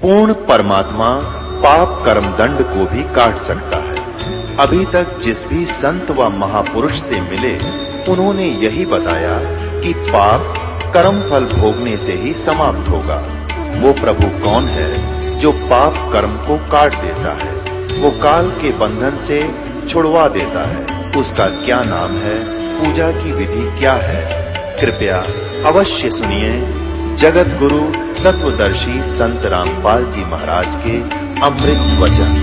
पूर्ण परमात्मा पाप कर्म दंड को भी काट सकता है। अभी तक जिस भी संत व महापुरुष से मिले उन्होंने यही बताया कि पाप कर्म फल भोगने से ही समाप्त होगा। वो प्रभु कौन है जो पाप कर्म को काट देता है, वो काल के बंधन से छुड़वा देता है। उसका क्या नाम है, पूजा की विधि क्या है? कृपया अवश्य सुनिए जगत गुरु तत्वदर्शी संत रामपाल जी महाराज के अमृत वचन।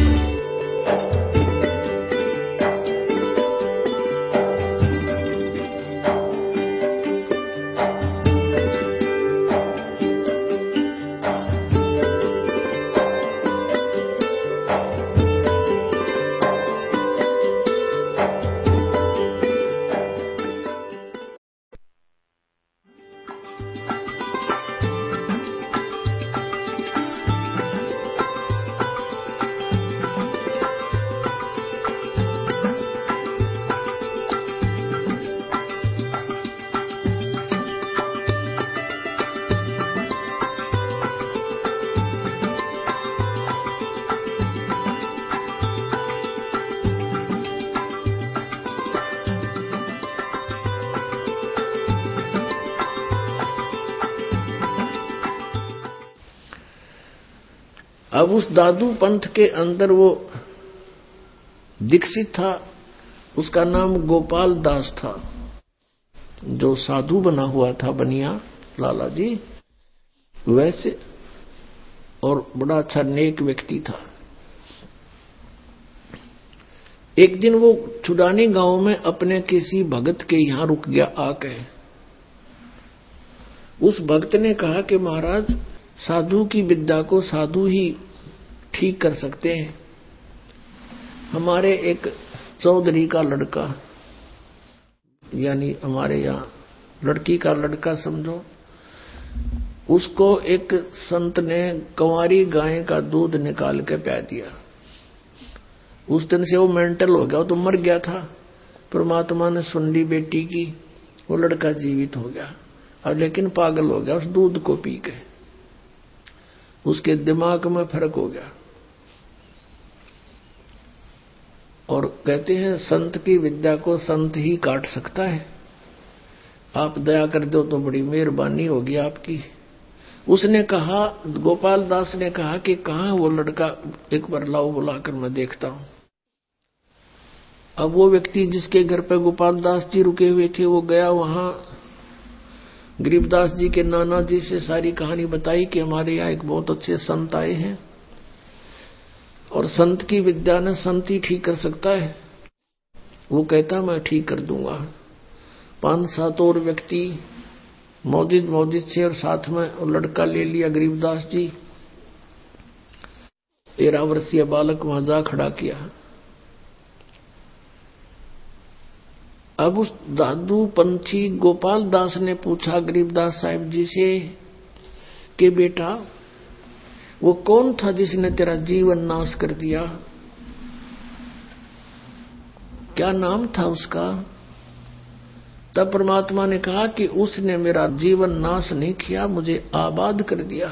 अब उस दादू पंथ के अंदर वो दीक्षित था, उसका नाम गोपाल दास था, जो साधु बना हुआ था बनिया लाला जी वैसे, और बड़ा अच्छा नेक व्यक्ति था। एक दिन वो छुडानी गांव में अपने किसी भगत के यहां रुक गया आके। उस भक्त ने कहा कि महाराज, साधु की विद्या को साधु ही ठीक कर सकते हैं। हमारे एक चौधरी का लड़का, यानी हमारे यहाँ लड़की का लड़का समझो, उसको एक संत ने कंवारी गाय का दूध निकाल के पिला दिया। उस दिन से वो मेंटल हो गया, वो तो मर गया था। परमात्मा ने सुन ली बेटी की, वो लड़का जीवित हो गया, और लेकिन पागल हो गया उस दूध को पी के। उसके दिमाग में फर्क हो गया। और कहते हैं संत की विद्या को संत ही काट सकता है। आप दया कर दो तो बड़ी मेहरबानी होगी आपकी। उसने कहा, गोपाल दास ने कहा कि कहाँ वो लड़का, एक बार लाओ बुलाकर मैं देखता हूं। अब वो व्यक्ति जिसके घर पे गोपाल दास जी रुके हुए थे वो गया वहां। गरीबदास जी के नाना जी से सारी कहानी बताई कि हमारे यहाँ एक बहुत अच्छे संत आए हैं और संत की विद्या ने संत ही ठीक कर सकता है। वो कहता मैं ठीक कर दूंगा। 5-7 और व्यक्ति मौजिद से और साथ में और लड़का ले लिया गरीबदास जी। 13 वर्षीय बालक वहां जा खड़ा किया। अब उस दादू पंथी गोपाल दास ने पूछा गरीबदास साहिब जी से कि बेटा, वो कौन था जिसने तेरा जीवन नाश कर दिया? क्या नाम था उसका? तब परमात्मा ने कहा कि उसने मेरा जीवन नाश नहीं किया, मुझे आबाद कर दिया।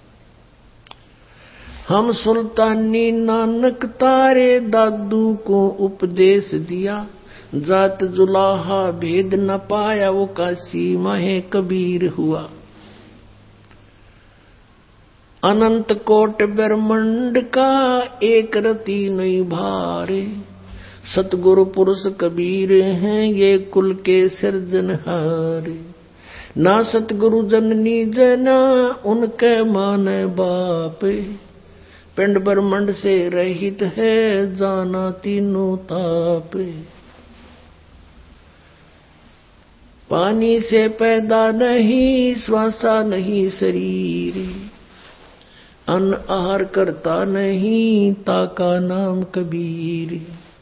हम सुल्तानी नानक तारे दादू को उपदेश दिया, जात जुलाहा भेद न पाया, वो काशी माहे कबीर हुआ। अनंत कोट ब्रह्मंड का एक रति नहीं भारे, सतगुरु पुरुष कबीर हैं ये कुल के सिरजनहारे। ना सतगुरु जननी जना उनके माने बापे, पिंड ब्रह्मंड से रहित है जाना तीनों तापे। पानी से पैदा नहीं श्वासा नहीं शरीर, अन्न आहार करता नहीं ताका नाम कबीर।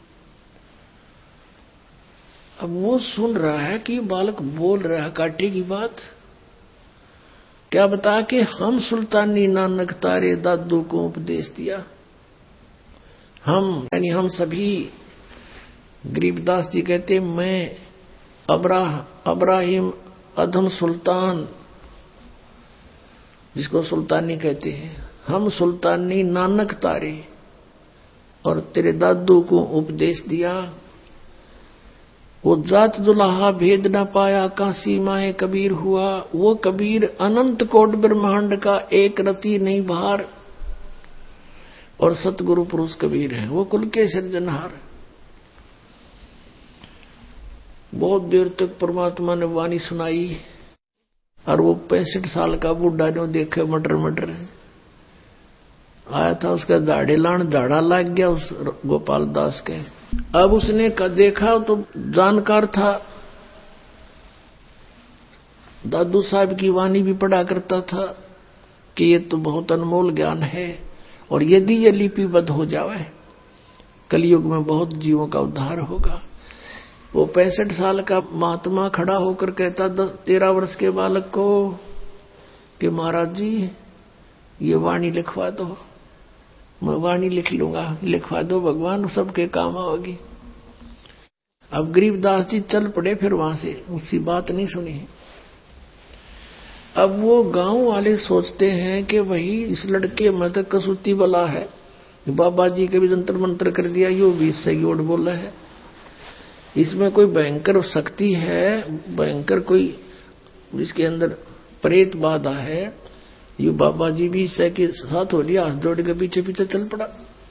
अब वो सुन रहा है कि बालक बोल रहा है काटे की बात। क्या बता कि हम सुल्तानी नानक तारे दादू को उपदेश दिया। हम यानी हम सभी, गरीबदास जी कहते मैं अब्राहिम अधम सुल्तान, जिसको सुल्तानी कहते हैं, हम सुल्तानी नानक तारे, और तेरे दादू को उपदेश दिया। वो जात दुल्हा भेद न पाया, काशी माए कबीर हुआ। वो कबीर अनंत कोट ब्रह्मांड का एक रति नहीं भार, और सतगुरु पुरुष कबीर है, वो कुल के सृजनहार। बहुत देर तक परमात्मा ने वाणी सुनाई, और वो 65 साल का बूढ़ा जो देखे मटर मटर आया था, उसका दाढ़े लान झाड़ा लग गया उस गोपाल दास के। अब उसने देखा तो जानकार था, दादू साहब की वाणी भी पढ़ा करता था कि ये तो बहुत अनमोल ज्ञान है, और यदि ये लिपिबद्ध हो जावे कलयुग में बहुत जीवों का उद्धार होगा। वो 65 साल का महात्मा खड़ा होकर कहता 13 वर्ष के बालक को कि महाराज जी ये वाणी लिखवा दो। मैं वाणी लिख लूंगा, लिखवा दो भगवान, सबके काम आओगी। अब गरीबदास जी चल पड़े, फिर वहां से उसकी बात नहीं सुनी। अब वो गांव वाले सोचते हैं कि वही इस लड़के में तो कसूती बला है, बाबा जी के भी जंतर मंत्र कर दिया, यो भी सही ओढ़ बोला है, इसमें कोई भयंकर शक्ति है, भयंकर कोई इसके अंदर प्रेत बाधा है। ये बाबा जी भी इससे के साथ हो लिया, हाथ जोड़ के पीछे पीछे चल पड़ा।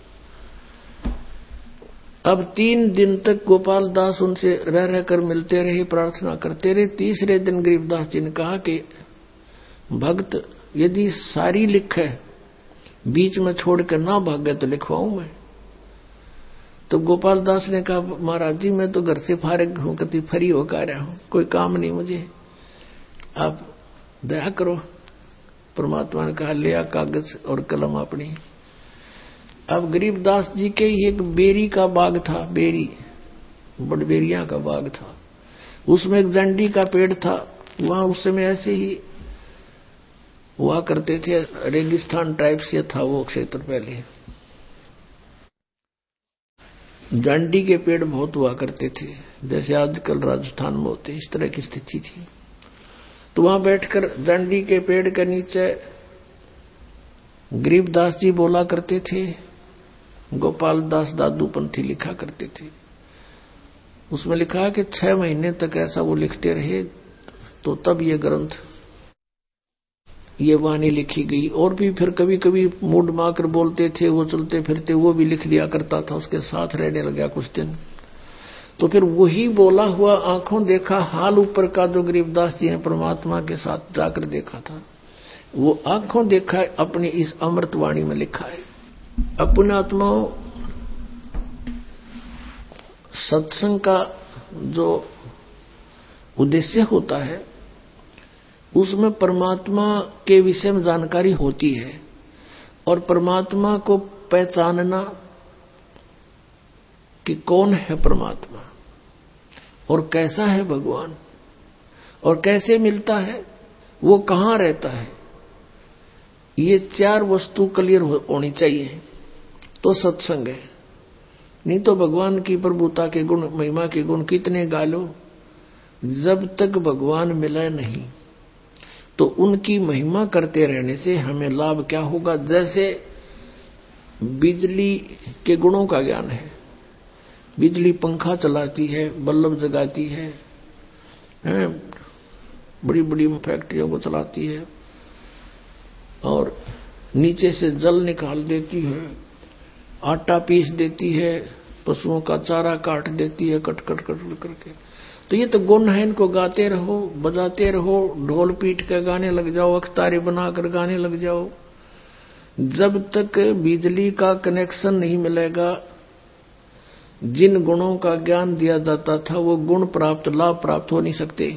अब 3 दिन तक गोपाल दास उनसे रह रहकर मिलते रहे, प्रार्थना करते रहे। तीसरे दिन गरीबदास जी ने कहा कि भक्त यदि सारी लिखे बीच में छोड़ कर ना भागे तो लिखवाऊं मैं। तो गोपाल दास ने कहा महाराज जी मैं तो घर से फारिग हूं, कति फ्री होकर आया हूं, कोई काम नहीं मुझे, आप दया करो। परमात्मा ने कहा ले आ कागज और कलम अपनी। अब गरीबदास जी के एक बेरी का बाग था, बेरी बड़बेरिया का बाग था, उसमें एक जंडी का पेड़ था। वहां उस समय ऐसे ही हुआ करते थे, रेगिस्तान टाइप से था वो क्षेत्र। पहले जंडी के पेड़ बहुत हुआ करते थे, जैसे आजकल राजस्थान में होते, इस तरह की स्थिति थी। तो वहां बैठकर जंडी के पेड़ के नीचे गरीबदास जी बोला करते थे, गोपाल दास दादू पंथी लिखा करते थे। उसमें लिखा कि 6 महीने तक ऐसा वो लिखते रहे, तो तब ये ग्रंथ, ये वाणी लिखी गई। और भी फिर कभी कभी मूड माकर बोलते थे, वो चलते फिरते वो भी लिख लिया करता था, उसके साथ रहने लगा कुछ दिन। तो फिर वही बोला हुआ आंखों देखा हाल ऊपर का जो गरीबदास जी ने परमात्मा के साथ जाकर देखा था, वो आंखों देखा अपनी इस अमृत वाणी में लिखा है। अपने आत्माओं, सत्संग का जो उद्देश्य होता है उसमें परमात्मा के विषय में जानकारी होती है, और परमात्मा को पहचानना कि कौन है परमात्मा और कैसा है भगवान और कैसे मिलता है, वो कहां रहता है, ये 4 वस्तु क्लियर होनी चाहिए तो सत्संग है। नहीं तो भगवान की प्रभुता के गुण, महिमा के गुण कितने गा लो, जब तक भगवान मिला नहीं तो उनकी महिमा करते रहने से हमें लाभ क्या होगा। जैसे बिजली के गुणों का ज्ञान है, बिजली पंखा चलाती है, बल्ब जगाती है, बड़ी बड़ी फैक्ट्रियों को चलाती है, और नीचे से जल निकाल देती है, आटा पीस देती है, पशुओं का चारा काट देती है, कट कट कट करके। तो ये तो गुण है, इनको गाते रहो, बजाते रहो, ढोल पीट के गाने लग जाओ, अख्तारी बनाकर गाने लग जाओ। जब तक बिजली का कनेक्शन नहीं मिलेगा, जिन गुणों का ज्ञान दिया जाता था वो गुण प्राप्त, लाभ प्राप्त हो नहीं सकते।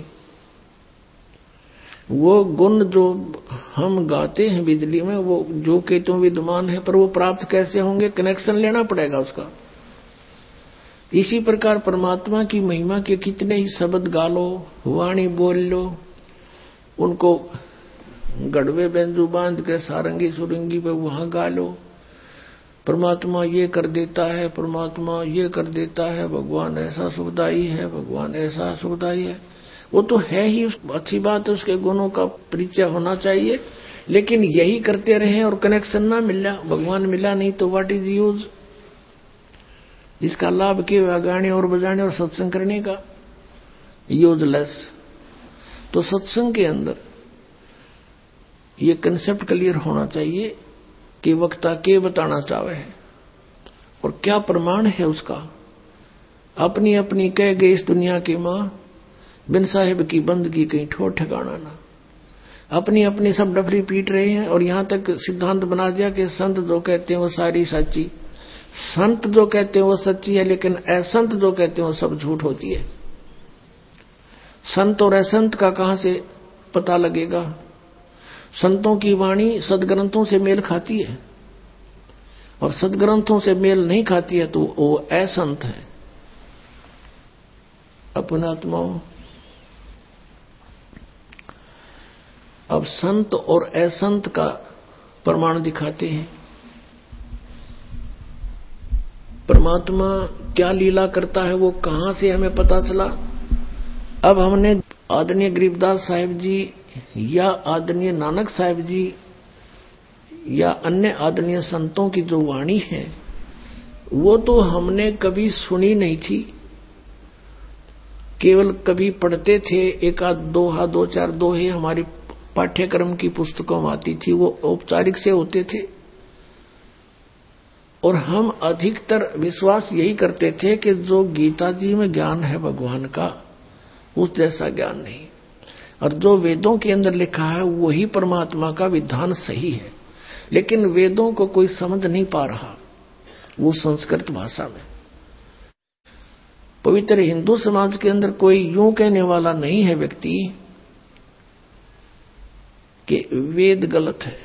वो गुण जो हम गाते हैं बिजली में, वो जो के तो विद्यमान है, पर वो प्राप्त कैसे होंगे, कनेक्शन लेना पड़ेगा उसका। इसी प्रकार परमात्मा की महिमा के कितने ही शब्द गा लो, वाणी बोल लो, उनको गढ़वे बेंजू बांध के सारंगी सुरंगी पे वहां गा लो, परमात्मा ये कर देता है, परमात्मा ये कर देता है, भगवान ऐसा सुखदाई है, भगवान ऐसा सुखदाई है। वो तो है ही, अच्छी बात है, उसके गुणों का परिचय होना चाहिए, लेकिन यही करते रहे और कनेक्शन ना मिला, भगवान मिला नहीं, तो व्हाट इज यूज? इसका लाभ केवल गाने और बजाने और सत्संग करने का, यूजलेस। तो सत्संग के अंदर ये कंसेप्ट क्लियर होना चाहिए कि वक्ता के बताना चाहे है और क्या प्रमाण है उसका। अपनी अपनी कह गई इस दुनिया की मां, बिन साहिब की बंदगी कहीं ठोर ठिकाना ना। अपनी अपनी सब डफरी पीट रहे हैं और यहां तक सिद्धांत बना दिया कि संत जो कहते हैं वो सारी सच्ची, संत जो कहते हैं वो सच्ची है, लेकिन असंत जो कहते हैं वो सब झूठ होती है। संत और असंत का कहां से पता लगेगा? संतों की वाणी सदग्रंथों से मेल खाती है और सदग्रंथों से मेल नहीं खाती है तो वो असंत है। अपनात्माओं, अब संत और असंत का प्रमाण दिखाते हैं। परमात्मा क्या लीला करता है वो कहां से हमें पता चला? अब हमने आदरणीय गरीबदास साहिब जी या आदरणीय नानक साहिब जी या अन्य आदरणीय संतों की जो वाणी है वो तो हमने कभी सुनी नहीं थी, केवल कभी पढ़ते थे, एक आध दोहा, दो चार दोहे हमारी पाठ्यक्रम की पुस्तकों में आती थी, वो औपचारिक से होते थे। और हम अधिकतर विश्वास यही करते थे कि जो गीता जी में ज्ञान है भगवान का, उस जैसा ज्ञान नहीं, और जो वेदों के अंदर लिखा है वही परमात्मा का विधान सही है। लेकिन वेदों को कोई समझ नहीं पा रहा, वो संस्कृत भाषा में। पवित्र हिंदू समाज के अंदर कोई यूं कहने वाला नहीं है व्यक्ति कि वेद गलत है,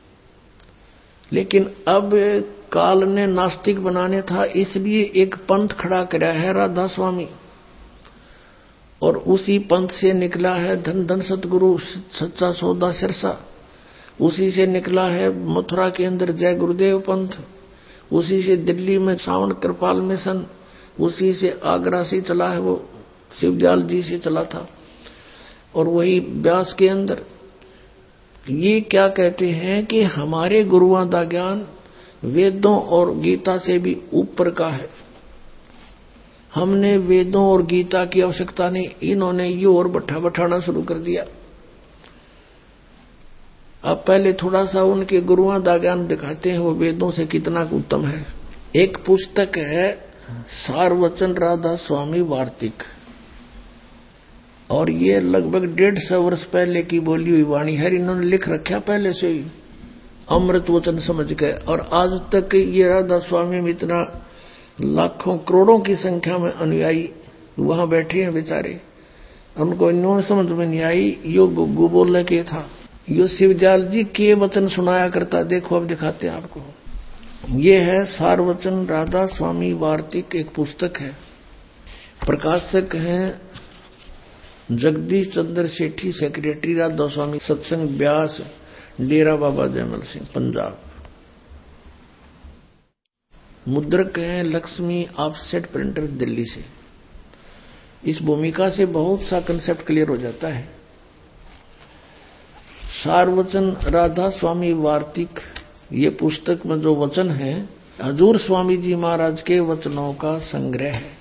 लेकिन अब काल ने नास्तिक बनाने था, इसलिए एक पंथ खड़ा कराया है राधा स्वामी, और उसी पंथ से निकला है धन धन सतगुरु सच्चा सौदा सिरसा, उसी से निकला है मथुरा के अंदर जय गुरुदेव पंथ, उसी से दिल्ली में श्रावण कृपाल मिशन, उसी से आगरा से चला है, वो शिवदयाल जी से चला था। और वही व्यास के अंदर ये क्या कहते हैं कि हमारे गुरुओं का ज्ञान वेदों और गीता से भी ऊपर का है। हमने वेदों और गीता की आवश्यकता नहीं, इन्होंने ये और बैठाना शुरू कर दिया। अब पहले थोड़ा सा उनके गुरुओं का ज्ञान दिखाते हैं वो वेदों से कितना उत्तम है। एक पुस्तक है सारवचन राधा स्वामी वार्तिक, और ये लगभग 150 वर्ष पहले की बोली हुई वाणी है। इन्होंने लिख रखा पहले से ही अमृत वचन समझ के, और आज तक ये राधा स्वामी में इतना लाखों करोड़ों की संख्या में अनुयायी वहां बैठे हैं बेचारे, उनको इन्होंने समझ में नहीं आई। यो गुग्गू बोलने के था, यो शिवदयाल जी के वचन सुनाया करता। देखो अब दिखाते हैं आपको। ये है सारवचन राधा स्वामी वार्तिक, एक पुस्तक है। प्रकाशक हैं जगदीश चंद्र सेठी, सेक्रेटरी राधा स्वामी सत्संग ब्यास, डेरा बाबा जयमल सिंह, पंजाब। मुद्रक हैं लक्ष्मी ऑफसेट प्रिंटर, दिल्ली से। इस भूमिका से बहुत सा कंसेप्ट क्लियर हो जाता है। सारवचन राधा स्वामी वार्तिक, ये पुस्तक में जो वचन है हजूर स्वामी जी महाराज के वचनों का संग्रह है।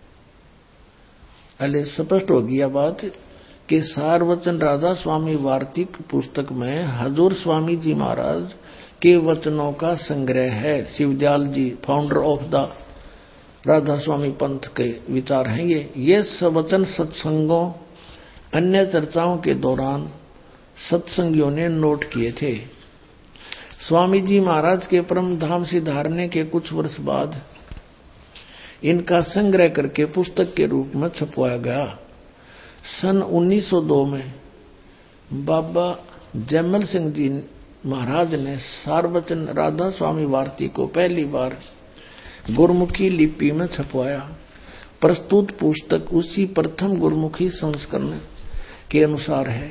पहले स्पष्ट हो गया बात कि सारवचन राधा स्वामी वार्तिक पुस्तक में हजूर स्वामी जी महाराज के वचनों का संग्रह है। Shivdayal ji founder of the Radha Swami पंथ के विचार हैं ये वचन सत्संगों अन्य चर्चाओं के दौरान सत्संगियों ने नोट किए थे। स्वामी जी महाराज के परम धाम से धारने के कुछ वर्ष बाद इनका संग्रह करके पुस्तक के रूप में छपवाया गया। सन 1902 में बाबा जयमल सिंह जी महाराज ने सारवचन राधा स्वामी वार्तिक को पहली बार गुरमुखी लिपि में छपवाया। प्रस्तुत पुस्तक उसी प्रथम गुरमुखी संस्करण के अनुसार है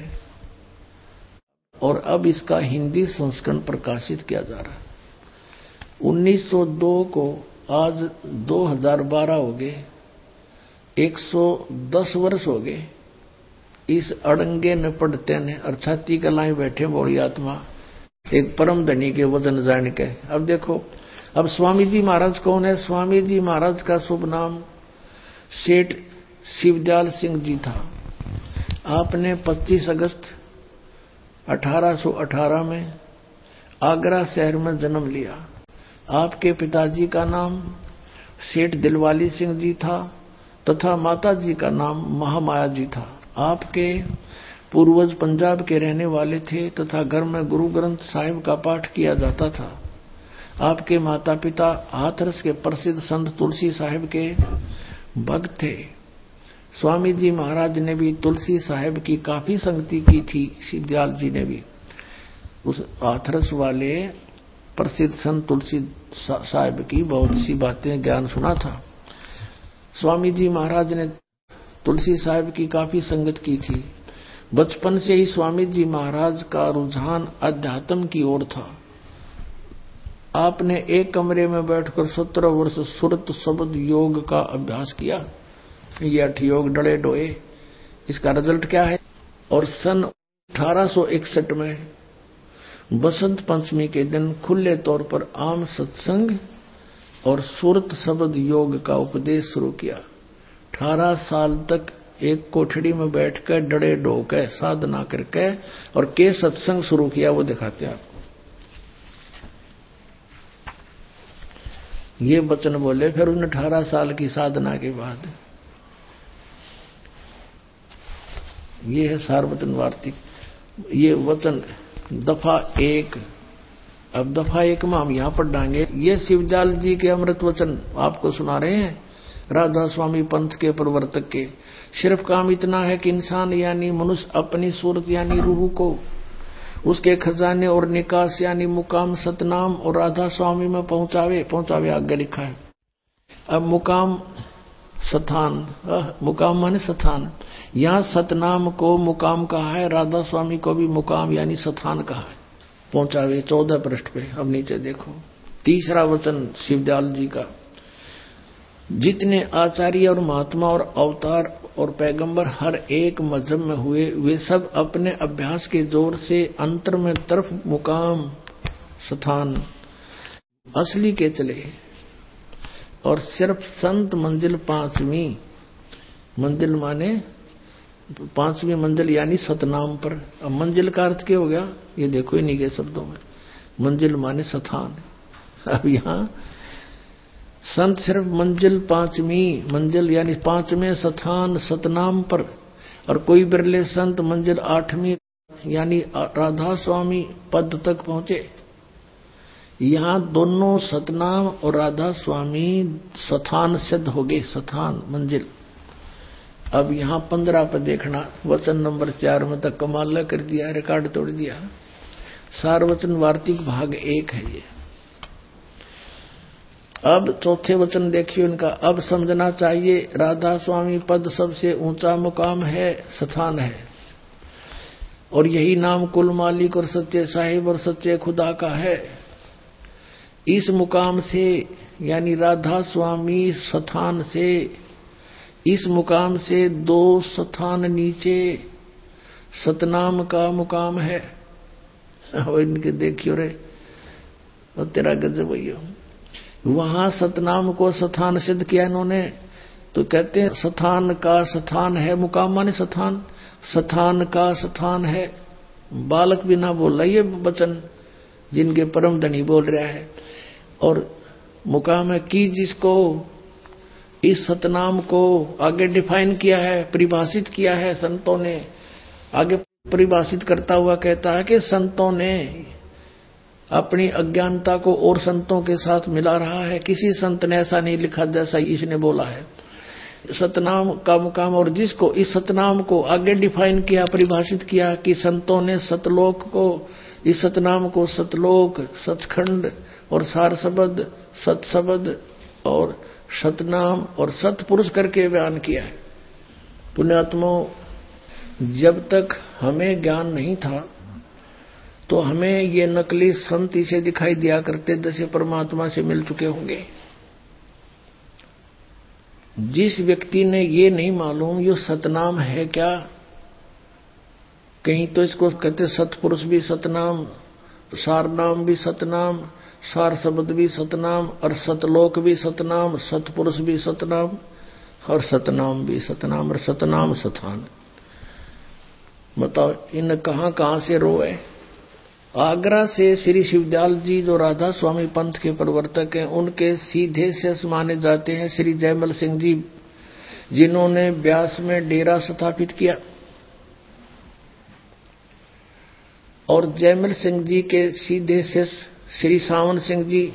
और अब इसका हिंदी संस्करण प्रकाशित किया जा रहा है। 1902 को आज 2012 हो गए, 110 वर्ष हो गए इस अड़ंगे न पढ़ते ने और छाती कलाई बैठे बोली आत्मा एक परम धनी के वचन जान के। अब देखो, अब स्वामी जी महाराज कौन है? स्वामी जी महाराज का शुभ नाम सेठ शिवदयाल सिंह जी था। आपने 25 अगस्त 1818 में आगरा शहर में जन्म लिया। आपके पिताजी का नाम सेठ दिलवाली सिंह जी था तथा माता जी का नाम महामाया जी था। आपके पूर्वज पंजाब के रहने वाले थे तथा घर में गुरु ग्रंथ साहिब का पाठ किया जाता था। आपके माता पिता हाथरस के प्रसिद्ध संत तुलसी साहिब के भक्त थे। स्वामी जी महाराज ने भी तुलसी साहिब की काफी संगति की थी। शिवदयाल जी ने भी उस हाथरस वाले प्रसिद्ध संत तुलसी साहिब की बहुत सी बातें ज्ञान सुना था। स्वामी जी महाराज ने तुलसी साहिब की काफी संगत की थी। बचपन से ही स्वामी जी महाराज का रुझान अध्यात्म की ओर था। आपने एक कमरे में बैठकर 17 वर्ष सुरत शब्द योग का अभ्यास किया। ये 8 योग डले डोए, इसका रिजल्ट क्या है? और सन 1861 में बसंत पंचमी के दिन खुले तौर पर आम सत्संग और सुरत शब्द योग का उपदेश शुरू किया। 18 साल तक एक कोठड़ी में बैठकर डड़े डोके साधना करके और के सत्संग शुरू किया, वो दिखाते हैं आपको। ये वचन बोले फिर उन 18 साल की साधना के बाद। ये है सारवचन वार्तिक। ये वचन दफा 1। अब दफा 1 में हम यहां पर डांगे। ये शिवदयाल जी के अमृत वचन आपको सुना रहे हैं, राधा स्वामी पंथ के प्रवर्तक के। सिर्फ काम इतना है कि इंसान यानी मनुष्य अपनी सूरत यानी रूह को उसके खजाने और निकास यानी मुकाम सतनाम और राधा स्वामी में पहुंचावे आगे लिखा है। अब मुकाम स्थान, मुकाम माने स्थान। यहाँ सतनाम को मुकाम कहा है, राधा स्वामी को भी मुकाम यानी स्थान कहा है। पहुंचावे 14 पृष्ठ पे। अब नीचे देखो, तीसरा वचन शिवदयाल जी का। जितने आचार्य और महात्मा और अवतार और पैगंबर हर एक मजहब में हुए, वे सब अपने अभ्यास के जोर से अंतर में तरफ मुकाम स्थान असली के चले और सिर्फ संत मंजिल 5वीं मंजिल माने 5वीं मंजिल यानी सतनाम पर। अब मंजिल का अर्थ क्या हो गया? ये देखो इन्हीं के शब्दों में, मंजिल माने स्थान। अब यहाँ संत सिर्फ मंजिल 5वीं मंजिल यानी 5वें स्थान सतनाम पर, और कोई बिरले संत मंजिल 8वीं यानी राधा स्वामी पद तक पहुंचे। यहाँ दोनों सतनाम और राधा स्वामी स्थान सिद्ध हो गए, स्थान मंजिल। अब यहाँ 15 पर देखना, वचन नंबर 4 में तक कमाल कर दिया, रिकॉर्ड तोड़ दिया। सारवचन वार्तिक भाग 1 है ये। अब चौथे वचन देखिए उनका। अब समझना चाहिए राधा स्वामी पद सबसे ऊंचा मुकाम है, स्थान है, और यही नाम कुल मालिक और सच्चे साहिब और सच्चे खुदा का है। इस मुकाम से यानी राधा स्वामी स्थान से, इस मुकाम से 2 स्थान नीचे सतनाम का मुकाम है। और इनके देखियो रे, और तेरा गजब भैया। वहां सतनाम को स्थान सिद्ध किया इन्होंने, तो कहते हैं स्थान का स्थान है, मुकाम माने स्थान, स्थान का स्थान है। बालक भी ना बोल रहा, ये वचन जिनके परम धनी बोल रहा है। और मुकाम है कि जिसको इस सतनाम को आगे डिफाइन किया है, परिभाषित किया है संतों ने। आगे परिभाषित करता हुआ कहता है कि संतों ने अपनी अज्ञानता को और संतों के साथ मिला रहा है। किसी संत ने ऐसा नहीं लिखा जैसा इसने बोला है। सतनाम का मुकाम, और जिसको इस सतनाम को आगे डिफाइन किया, परिभाषित किया कि संतों ने सतलोक को, इस सतनाम को सतलोक, सचखंड और सार शब्द, सतशब्द और सतनाम और सतपुरुष करके बयान किया है। पुण्यात्माओं, जब तक हमें ज्ञान नहीं था तो हमें ये नकली संत इसे दिखाई दिया करते जैसे परमात्मा से मिल चुके होंगे। जिस व्यक्ति ने ये नहीं मालूम ये सतनाम है क्या, कहीं तो इसको कहते सतपुरुष भी सतनाम, सार नाम भी सतनाम, सार शब्द भी सतनाम, और सतलोक भी सतनाम, सतपुरुष भी सतनाम, और सतनाम भी सतनाम, और सतनाम स्थान। बताओ इन कहां से रोए। आगरा से श्री शिवदयाल जी जो राधा स्वामी पंथ के प्रवर्तक हैं, उनके सीधे से माने जाते हैं श्री जयमल सिंह जी, जिन्होंने ब्यास में डेरा स्थापित किया। और जयमल सिंह जी के सीधे से श्री सावन सिंह जी,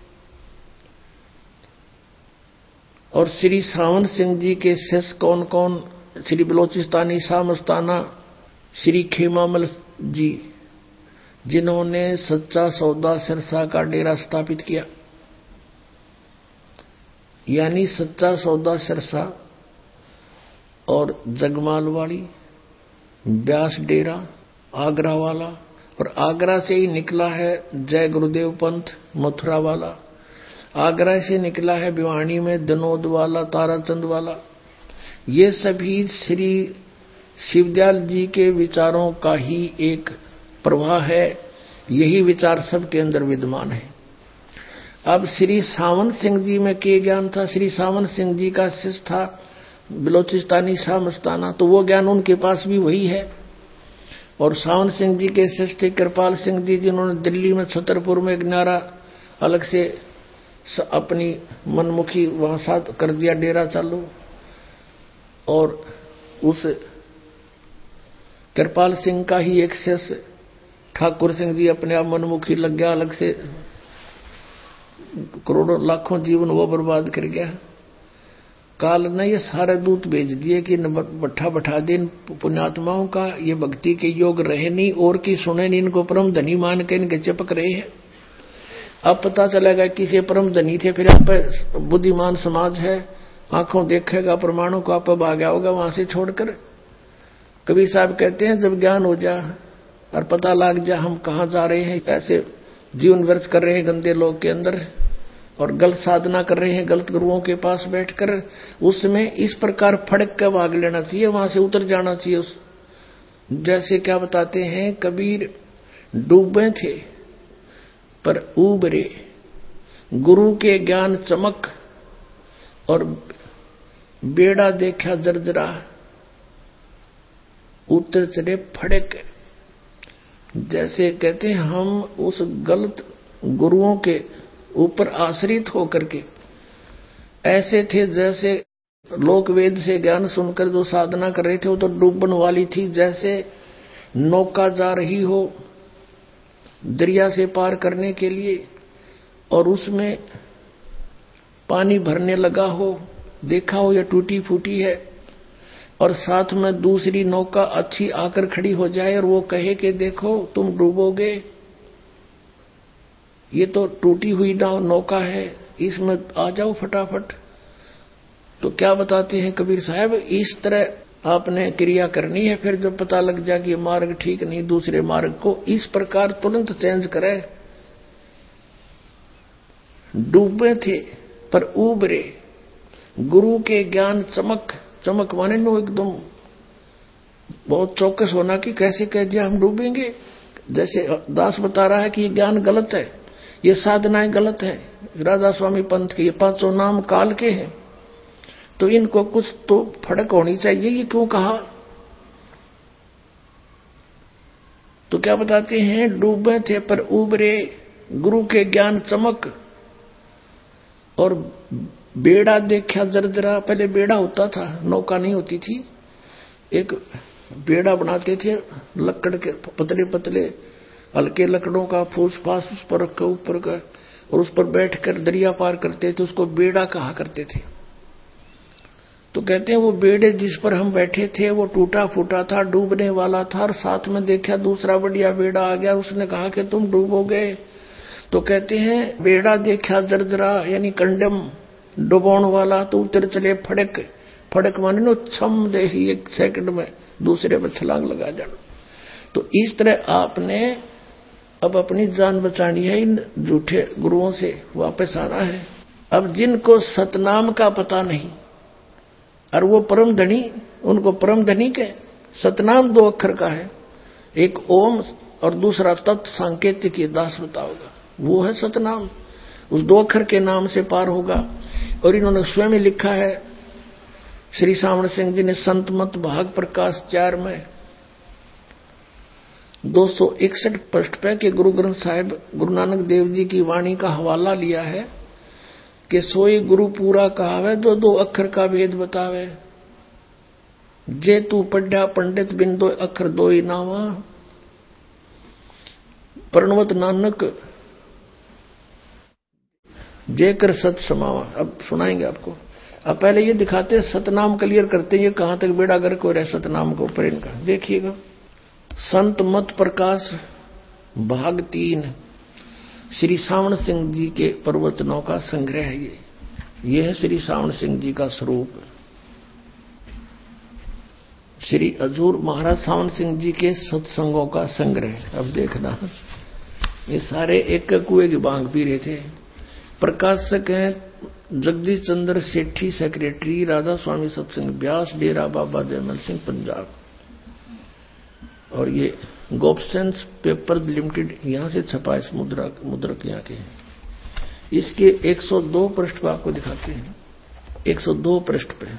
और श्री सावन सिंह जी के शिष्य कौन कौन, श्री बलोचिस्तानी शाह मस्ताना, श्री खेमामल जी, जिन्होंने सच्चा सौदा सिरसा का डेरा स्थापित किया। यानी सच्चा सौदा सिरसा और जगमाल वाली, ब्यास डेरा आगरा वाला, और आगरा से ही निकला है जय गुरुदेव पंथ मथुरा वाला, आगरा से निकला है भिवानी में दनोद वाला, ताराचंद वाला। ये सभी श्री शिवदयाल जी के विचारों का ही एक प्रवाह है, यही विचार सबके अंदर विद्यमान है। अब श्री सावन सिंह जी में क्या ज्ञान था? श्री सावन सिंह जी का शिष्य था बलोचिस्तानी शाह मस्ताना, तो वो ज्ञान उनके पास भी वही है। और सावन सिंह जी के शिष्य थे कृपाल सिंह जी, जिन्होंने दिल्ली में छतरपुर में एक न्यारा अलग से अपनी मनमुखी वहां साथ कर दिया डेरा चालू। और उस कृपाल सिंह का ही एक शिष्य ठाकुर सिंह जी अपने आप मनमुखी लग गया, अलग से करोड़ों लाखों जीवन वो बर्बाद कर गया। काल ने ये सारे दूत भेज दिए कि बट्ठा बैठा दे पुण्यात्माओं का, ये भक्ति के योग रहे नहीं और की सुने नहीं, इनको परम धनी मान के इनके चिपक रहे हैं। अब पता चलेगा किसे परम धनी थे, फिर आप बुद्धिमान समाज है, आंखों देखेगा प्रमाणों को, आप भाग होगा वहां से छोड़कर। कबीर साहब कहते हैं जब ज्ञान हो जा और पता लग जा हम कहां जा रहे हैं, ऐसे जीवन व्यर्थ कर रहे हैं गंदे लोग के अंदर और गलत साधना कर रहे हैं गलत गुरुओं के पास बैठकर, उसमें इस प्रकार फड़क के भाग लेना चाहिए, वहां से उतर जाना चाहिए। जैसे क्या बताते हैं कबीर, डूबे थे पर उबरे, गुरु के ज्ञान चमक और बेड़ा देखा जर्जरा, उतर चले फड़क। जैसे कहते हैं हम उस गलत गुरुओं के ऊपर आश्रित होकर के ऐसे थे जैसे लोक वेद से ज्ञान सुनकर जो साधना कर रहे थे वो तो डूबन वाली थी। जैसे नौका जा रही हो दरिया से पार करने के लिए और उसमें पानी भरने लगा हो, देखा हो या टूटी फूटी है, और साथ में दूसरी नौका अच्छी आकर खड़ी हो जाए और वो कहे कि देखो तुम डूबोगे, ये तो टूटी हुई नौका है, इसमें आ जाओ फटाफट। तो क्या बताते हैं कबीर साहब, इस तरह आपने क्रिया करनी है, फिर जब पता लग जाए कि मार्ग ठीक नहीं, दूसरे मार्ग को इस प्रकार तुरंत चेंज करे। डूबे थे पर उबरे, गुरु के ज्ञान चमक, चमक माने नो एकदम बहुत चौकस होना कि कैसे कह दिया हम डूबेंगे। जैसे दास बता रहा है कि ये ज्ञान गलत है, ये साधनाएं गलत है, राधा स्वामी पंथ के ये पांचों नाम काल के हैं, तो इनको कुछ तो फड़क होनी चाहिए, ये क्यों कहा? तो क्या बताते हैं, डूबे थे पर उबरे, गुरु के ज्ञान चमक और बेड़ा देखा जर्जरा। पहले बेड़ा होता था, नौका नहीं होती थी, एक बेड़ा बनाते थे लकड़ के, पतले पतले हल्के लकड़ों का फूस फास उस पर रखकर ऊपर का, और उस पर बैठकर दरिया पार करते थे, उसको बेड़ा कहा करते थे। तो कहते हैं वो बेड़े जिस पर हम बैठे थे वो टूटा फूटा था, डूबने वाला था, और साथ में देखा दूसरा बढ़िया बेड़ा आ गया, उसने कहा कि तुम डूबोगे। तो कहते हैं बेड़ा देखा जर्जरा यानी कंडम डुबोण वाला, तो उतर चले फड़क। फड़क माने नो छम दे ही, एक सेकंड में दूसरे पर छलांग लगा जाना। तो इस तरह आपने अब अपनी जान बचानी है, इन झूठे गुरुओं से वापस आना है। अब जिनको सतनाम का पता नहीं और वो परम धनी, उनको परम धनी के सतनाम 2 अक्षर का है, एक ओम और दूसरा तत् सांकेतिक ये दास बताओगा, वो है सतनाम। उस 2 अक्षर के नाम से पार होगा। और इन्होंने स्वयं में लिखा है श्री सावण सिंह जी ने संत मत भाग प्रकाश 4 में 261 पृष्ठ पे के गुरु ग्रंथ साहिब गुरु नानक देव जी की वाणी का हवाला लिया है कि सोई गुरु पूरा कहावे जो 2 अक्षर का भेद बतावे। जे तू पढ़ा पंडित बिन 2 अक्षर 2 ही नावा, प्रणवत नानक जे कर सत समावा। अब सुनाएंगे आपको। अब पहले ये दिखाते सतनाम क्लियर करते ये कहां तक बेड़ा गर्क हो रहा है सतनाम को ऊपर इनका देखिएगा। संत मत प्रकाश भाग 3 श्री सावण सिंह जी के प्रवचनों का संग्रह है। ये है श्री सावण सिंह जी का स्वरूप। श्री हजूर महाराज सावण सिंह जी के सत्संगों का संग्रह। अब देखना ये सारे एक कुएं की बांग पी रहे थे। प्रकाशक हैं जगदीश चंद्र सेठी, सेक्रेटरी राधा स्वामी सत्संग ब्यास, डेरा बाबा जयमल सिंह पंजाब। और ये गोपसेंस पेपर लिमिटेड यहां से छपा है, मुद्रक यहाँ के। इसके 102 पृष्ठ पर आपको दिखाते हैं। 102 पृष्ठ पे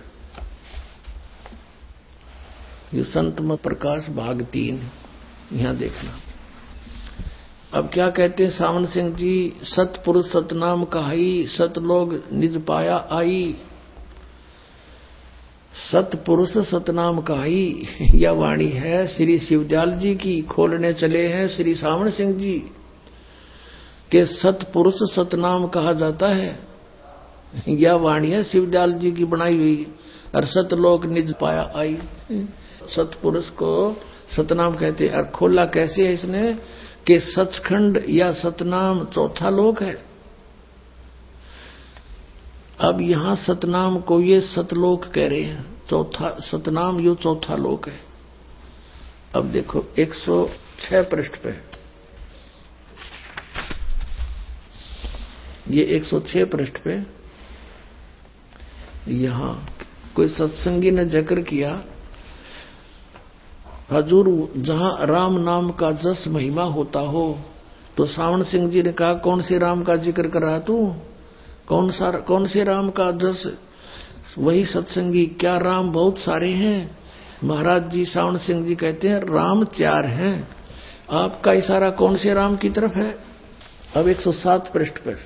ये संत मत प्रकाश भाग 3 यहां देखना। अब क्या कहते हैं सावन सिंह जी, सतपुरुष सतनाम कहाई, सतलोग निज पाया आई। सतपुरुष सतनाम कहाई यह वाणी है श्री शिवदयाल जी की। खोलने चले हैं श्री सावन सिंह जी के सतपुरुष सतनाम कहा जाता है। यह वाणी है शिवदयाल जी की बनाई हुई। और सतलोक निज पाया आई, सतपुरुष को सतनाम कहते हैं। और खोला कैसे है इसने कि सचखंड या सतनाम चौथा लोक है। अब यहां सतनाम को ये सतलोक कह रहे हैं, चौथा सतनाम यो चौथा लोक है। अब देखो 106 पृष्ठ पे, ये 106 पृष्ठ पे यहां कोई सत्संगी ने जिक्र किया, हजूर जहां राम नाम का जस महिमा होता हो। तो सावण सिंह जी ने कहा कौन से राम का जिक्र कर रहा तू, कौन से राम का जस। वही सत्संगी, क्या राम बहुत सारे हैं। महाराज जी सावण सिंह जी कहते हैं राम 4 हैं। आपका इशारा कौन से राम की तरफ है। अब 107 पृष्ठ पर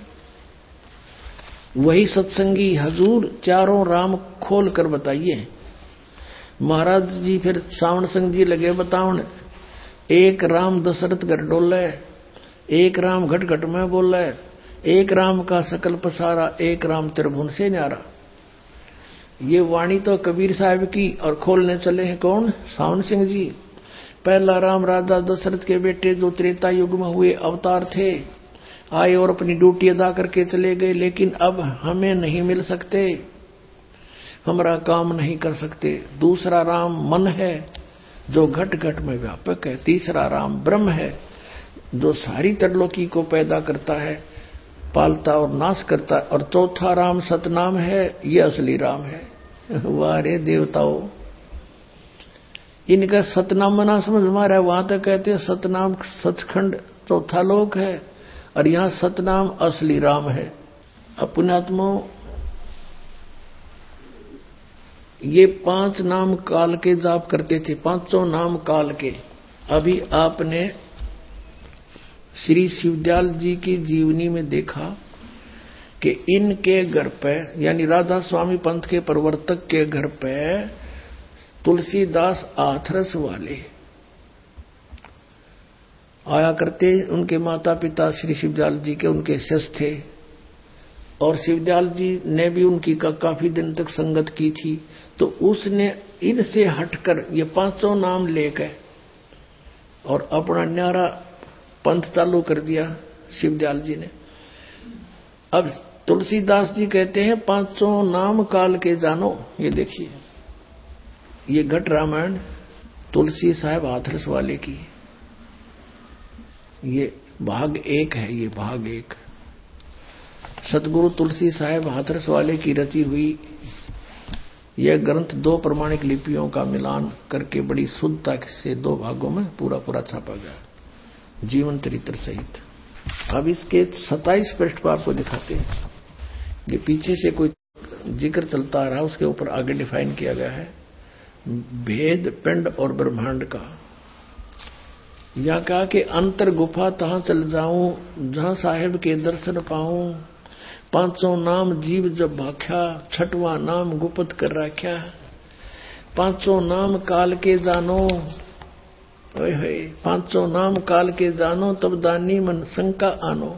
वही सत्संगी, हजूर चारों राम खोल कर बताइए। महाराज जी फिर सावण सिंह जी लगे बतावन। एक राम दशरथ घर डोले, एक राम घट घट में बोले, एक राम का सकल पसारा, एक राम त्रिभुवन से न्यारा। ये वाणी तो कबीर साहब की। और खोलने चले हैं कौन, सावन सिंह जी। पहला राम राजा दशरथ के बेटे जो त्रेता युग में हुए अवतार थे, आए और अपनी ड्यूटी अदा करके चले गए, लेकिन अब हमें नहीं मिल सकते, हमारा काम नहीं कर सकते। दूसरा राम मन है जो घट घट में व्यापक है। तीसरा राम ब्रह्म है जो सारी त्रिलोकी को पैदा करता है, पालता और नाश करता है। और चौथा राम सतनाम है, ये असली राम है। वाह रे देवताओं, इनका सतनाम मना समझ मारा है। वहां तक कहते हैं सतनाम सचखंड चौथा लोक है और यहां सतनाम असली राम है। पुण्यात्मो, ये 5 नाम काल के जाप करते थे, 5 नाम काल के। अभी आपने श्री शिवदयाल जी की जीवनी में देखा कि इनके घर पे, यानी राधा स्वामी पंथ के प्रवर्तक के घर पे तुलसीदास आथरस वाले आया करते। उनके माता पिता श्री शिवदयाल जी के उनके शिष्य थे और शिवदयाल जी ने भी उनकी काफी दिन तक संगत की थी। तो उसने इनसे हटकर ये 500 नाम लेकर और अपना न्यारा पंथ चालू कर दिया शिवदयाल जी ने। अब तुलसीदास जी कहते हैं 500 नाम काल के जानो। ये देखिए, ये घट रामायण तुलसी साहब हाथरस वाले की, ये भाग 1 है। ये भाग 1 सतगुरु तुलसी साहब हाथरस वाले की रची हुई यह ग्रंथ 2 प्रमाणिक लिपियों का मिलान करके बड़ी शुद्धता से 2 भागों में पूरा छापा गया, जीवन चरित्र सहित। अब इसके 27 पृष्ठ पर आपको दिखाते हैं। ये पीछे से कोई जिक्र चलता आ रहा है, उसके ऊपर आगे डिफाइन किया गया है भेद पिंड और ब्रह्मांड का। या कहा कि अंतर गुफा तहां चल जाऊं जहां साहेब के दर्शन पाऊं, 500 नाम जीव जब भाख्या, 6वां नाम गुप्त कर राख्या, 500 नाम काल के जानो, 500 नाम काल के जानो तब दानी मन शंका आनो।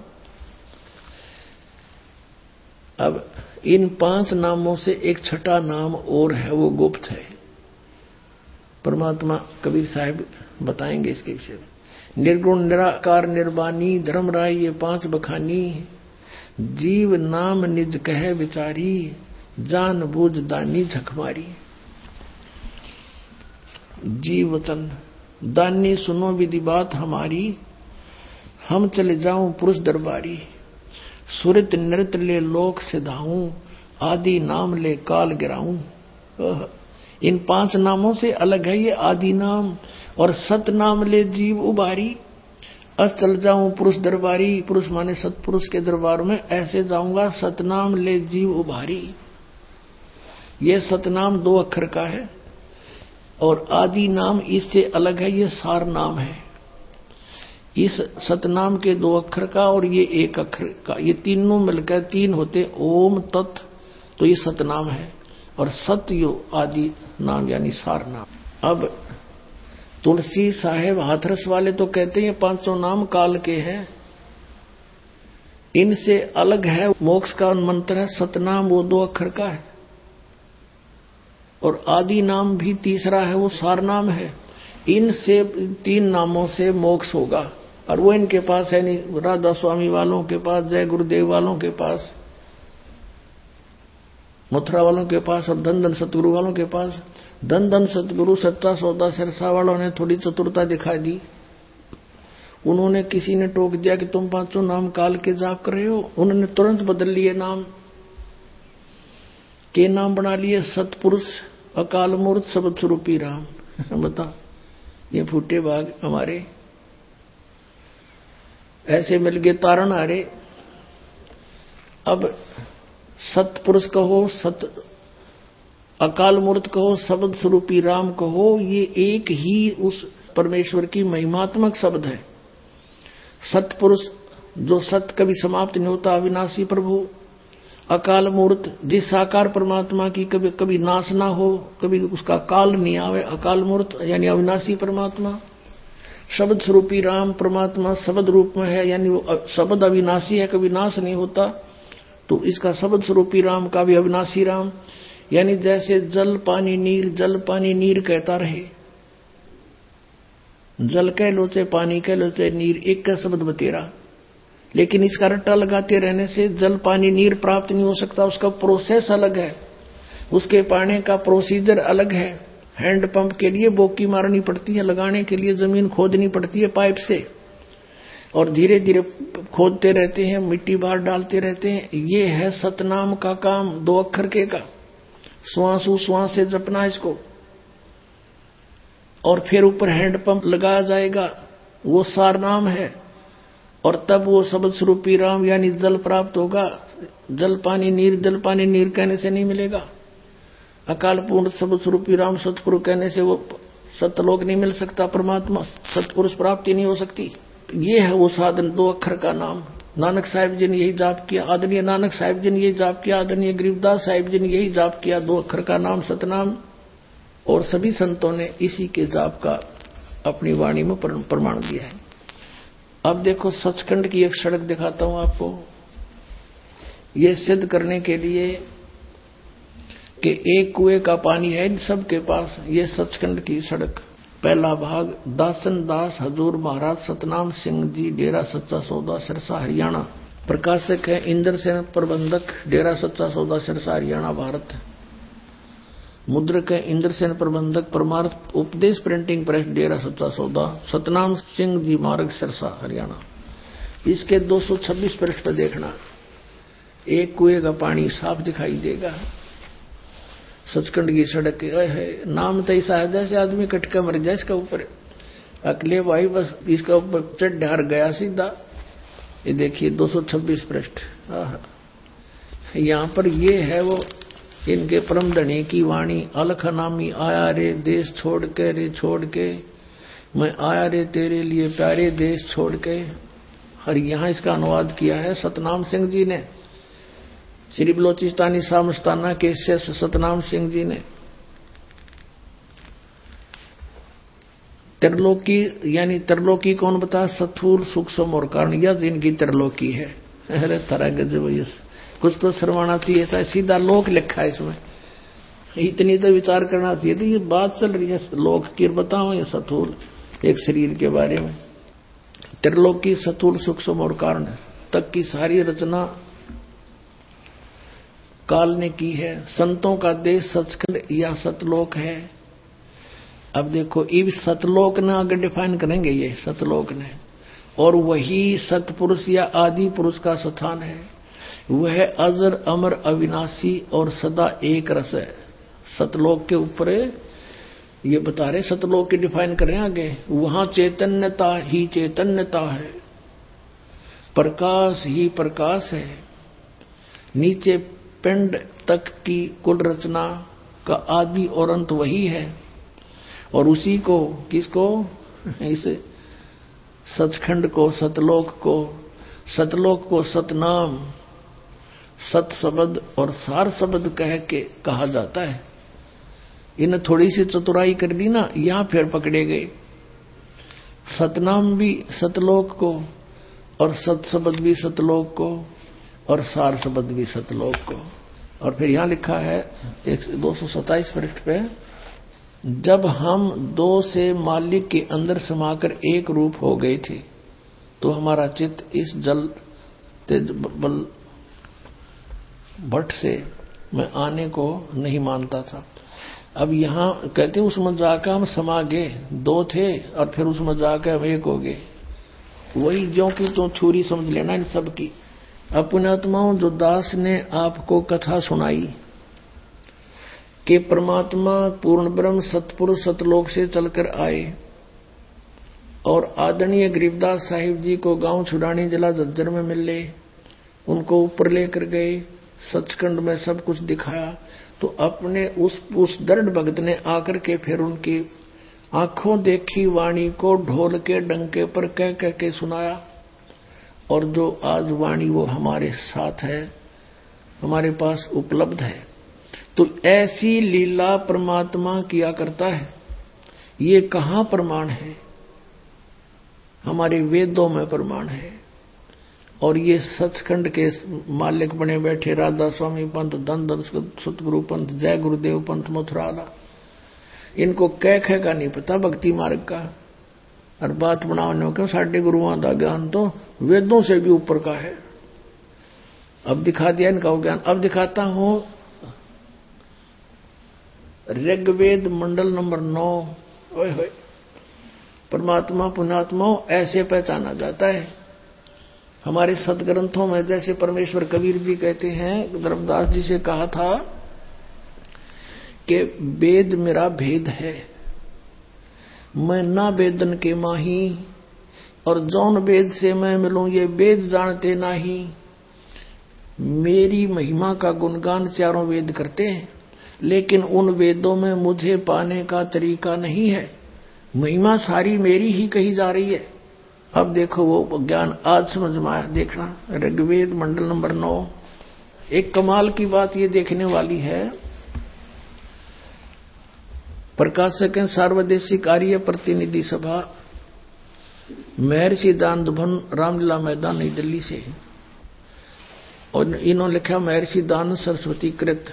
अब इन 5 नामों से एक 6ठा नाम और है, वो गुप्त है। परमात्मा कबीर साहब बताएंगे इसके विषय में। निर्गुण निराकार निर्वाणी धर्मराय ये 5 बखानी, जीव नाम निज कहे विचारी, जान बूझ दानी झकमारी। जीव वचन दानी सुनो विधि बात हमारी, हम चले जाऊं पुरुष दरबारी, सुरत नृत्य ले लोक सिधाऊं, आदि नाम ले काल गिराऊं। इन 5 नामों से अलग है ये आदि नाम। और सत नाम ले जीव उबारी, अस चल जाऊं पुरुष दरबारी, पुरुष माने सतपुरुष के दरबार में ऐसे जाऊंगा, सतनाम ले जीव उबारी। ये सतनाम 2 अक्षर का है और आदि नाम इससे अलग है, ये सार नाम है। इस सतनाम के 2 अक्षर का और ये 1 अक्षर का, ये तीनों मिलकर 3 होते ओम तत्, तो ये सतनाम है। और सत्यो आदि नाम यानी सार नाम। अब तुलसी साहेब हाथरस वाले तो कहते हैं 500 नाम काल के हैं, इनसे अलग है मोक्ष का मंत्र है सतनाम, वो 2 अक्षर का है। और आदि नाम भी तीसरा है, वो सार नाम है। इनसे 3 नामों से मोक्ष होगा। और वो इनके पास है नहीं, राधा स्वामी वालों के पास, जय गुरुदेव वालों के पास, मथुरा वालों के पास और धन धन सतगुरु वालों के पास। धन धन सतगुरु सच्चा सौदा सिरसा वालों ने थोड़ी चतुरता दिखा दी। उन्होंने किसी ने टोक दिया कि तुम 500 नाम काल के जाप कर रहे हो, उन्होंने तुरंत बदल लिए नाम के नाम बना लिए सतपुरुष, अकाल मूर्त, शब्द स्वरूपी राम। बता ये फूटे बाग हमारे ऐसे मिल गए तारण हारे। अब सतपुरुष कहो, सत अकाल मूर्त कहो, शब्द स्वरूपी राम कहो, ये एक ही उस परमेश्वर की महिमात्मक शब्द है। सतपुरुष जो सत कभी समाप्त नहीं होता, अविनाशी प्रभु। अकाल मूर्त जिस साकार परमात्मा की कभी कभी नाश ना हो, कभी उसका काल नहीं आवे, अकाल मूर्त यानी अविनाशी परमात्मा। शब्द स्वरूपी राम परमात्मा शब्द रूप में है, यानी वो शब्द अविनाशी है, कभी नाश नहीं होता, तो इसका शब्द स्वरूपी राम का भी अविनाशी राम। यानी जैसे जल पानी नीर कहता रहे, जल कह लो चाहे पानी कह लो चाहे नीर, एक का शब्द बतेरा। लेकिन इसका रट्टा लगाते रहने से जल पानी नीर प्राप्त नहीं हो सकता, उसका प्रोसेस अलग है, उसके पाने का प्रोसीजर अलग है। हैंड पंप के लिए बोकी मारनी पड़ती है, लगाने के लिए जमीन खोदनी पड़ती है पाइप से, और धीरे धीरे खोदते रहते हैं, मिट्टी बाहर डालते रहते हैं। ये है सतनाम का काम, 2 अक्षर के का। श्वासु श्वास से जपना इसको, और फिर ऊपर हैंड पंप लगाया जाएगा, वो सार नाम है। और तब वो शब्द स्वरूपी राम यानी जल प्राप्त होगा। जल पानी नीर कहने से नहीं मिलेगा। अकाल पूर्ण शब्द स्वरूपी राम सतपुरुष कहने से वो सतलोक नहीं मिल सकता, परमात्मा सतपुरुष प्राप्ति नहीं हो सकती। ये है वो साधन, 2 अक्षर का नाम। नानक साहिब जी ने यही जाप किया, आदरणीय नानक साहिब जी ने यही जाप किया, आदरणीय गरीबदास साहिब जी ने यही जाप किया, 2 अक्षर का नाम सतनाम। और सभी संतों ने इसी के जाप का अपनी वाणी में प्रमाण दिया है। अब देखो सचखंड की एक सड़क दिखाता हूं आपको, ये सिद्ध करने के लिए कि एक कुएं का पानी है इन सबके पास। ये सचखंड की सड़क, पहला भाग दासन दास हजूर महाराज सतनाम सिंह जी, डेरा सच्चा सौदा सिरसा हरियाणा। प्रकाशक है इंद्रसेन प्रबंधक, डेरा सच्चा सौदा सिरसा हरियाणा भारत। मुद्रक है इंद्रसेन प्रबंधक, परमार्थ उपदेश प्रिंटिंग प्रेस, डेरा सच्चा सौदा, सतनाम सिंह जी मार्ग सिरसा हरियाणा। इसके 226 पृष्ठ पर देखना, एक कुएं का पानी साफ दिखाई देगा। सचखंड की सड़क है, नाम तो ऐसा है जैसे आदमी कटका मर जाए इसका ऊपर। अकेले भाई बस इसका ऊपर चढ़ ढार गया सीधा। ये देखिए 226 पृष्ठ। यहाँ पर ये है वो इनके परम धनी की वाणी। अलख नामी आया रे देश छोड़ के मैं आया रे तेरे लिए प्यारे देश छोड़ के। और यहाँ इसका अनुवाद किया है सतनाम सिंह जी ने, श्री बलोचिस्तानी सामस्ताना के शिष्य सतनाम सिंह जी ने। त्रिलोकी यानी त्रिलोकी कौन बता? स्थूल सूक्ष्म और कारण, यह जिनकी त्रिलोकी है। अरे तारा गजब, कुछ तो शर्माना चाहिए था, सीधा लोक लिखा है इसमें, इतनी तो विचार करना चाहिए। तो ये बात चल रही है लोक की, बताओ ये स्थूल एक शरीर के बारे में। त्रिलोकी स्थूल सूक्ष्म और कारण तक की सारी रचना काल ने की है। संतों का देश सचखंड या सतलोक है। अब देखो इब सतलोक ने आगे डिफाइन करेंगे ये सतलोक ने, और वही सतपुरुष या आदि पुरुष का स्थान है। वह अजर अमर अविनाशी और सदा एक रस है। सतलोक के ऊपर ये बता रहे, सतलोक की डिफाइन कर रहे हैं आगे। वहां चैतन्यता ही चैतन्यता है, प्रकाश ही प्रकाश है। नीचे पिंड तक की कुल रचना का आदि और अंत वही है। और उसी को किसको? इस सचखंड को, सतलोक को सतनाम, सत शब्द और सार शब्द कह के कहा जाता है। इन्हें थोड़ी सी चतुराई कर दी ना, यहां फिर पकड़े गए। सतनाम भी सतलोक को, और सत शब्द भी सतलोक को, और सार शब्द भी सतलोक को। और फिर यहां लिखा है 227 पृष्ठ पे, जब हम दो से मालिक के अंदर समाकर एक रूप हो गए थे तो हमारा चित्त इस जल तेज बल भट्ट से मैं आने को नहीं मानता था। अब यहां कहते उसमें जाकर हम समा गए, दो थे और फिर उसमें जाकर हम एक हो गए। वही ज्यों की तो छुरी समझ लेना इन सब की। अपने आत्माओं, जो दास ने आपको कथा सुनाई कि परमात्मा पूर्ण ब्रह्म सतपुरुष सतलोक से चलकर आए और आदरणीय गरीबदास साहिब जी को गांव छुड़ानी जिला झज्जर में मिले, उनको ऊपर लेकर गए, सचखंड में सब कुछ दिखाया। तो अपने उस दृढ़ भगत ने आकर के फिर उनकी आंखों देखी वाणी को ढोल के डंके पर कह कह के सुनाया। और जो आज वाणी वो हमारे साथ है, हमारे पास उपलब्ध है। तो ऐसी लीला परमात्मा किया करता है। ये कहां प्रमाण है? हमारे वेदों में प्रमाण है। और ये सचखंड के मालिक बने बैठे राधा स्वामी पंत, धन धन सतगुरु पंत, जय गुरुदेव पंत मथुराला, इनको कह का नहीं पता भक्ति मार्ग का। और बात बनाने क्यों, साढ़े गुरुओं का ज्ञान तो वेदों से भी ऊपर का है। अब दिखा दिया इनका ज्ञान। अब दिखाता हूं ऋग्वेद मंडल नंबर 9। ओए होए, परमात्मा पुण्यात्माओं ऐसे पहचाना जाता है हमारे सदग्रंथों में। जैसे परमेश्वर कबीर जी कहते हैं, धर्मदास जी से कहा था कि वेद मेरा भेद है, मैं ना वेदन के माही, और जौन वेद से मैं मिलूं ये वेद जानते नाही। मेरी महिमा का गुणगान चारों वेद करते हैं, लेकिन उन वेदों में मुझे पाने का तरीका नहीं है। महिमा सारी मेरी ही कही जा रही है। अब देखो वो ज्ञान आज समझ में आया। देखना ऋग्वेद मंडल नंबर 9। एक कमाल की बात ये देखने वाली है। प्रकाशक हैं सार्वदेशिक आर्य प्रतिनिधि सभा, महर्षि दान भवन, रामलीला मैदान, नई दिल्ली से। और इन्होंने लिखा महर्षि दान सरस्वती कृत,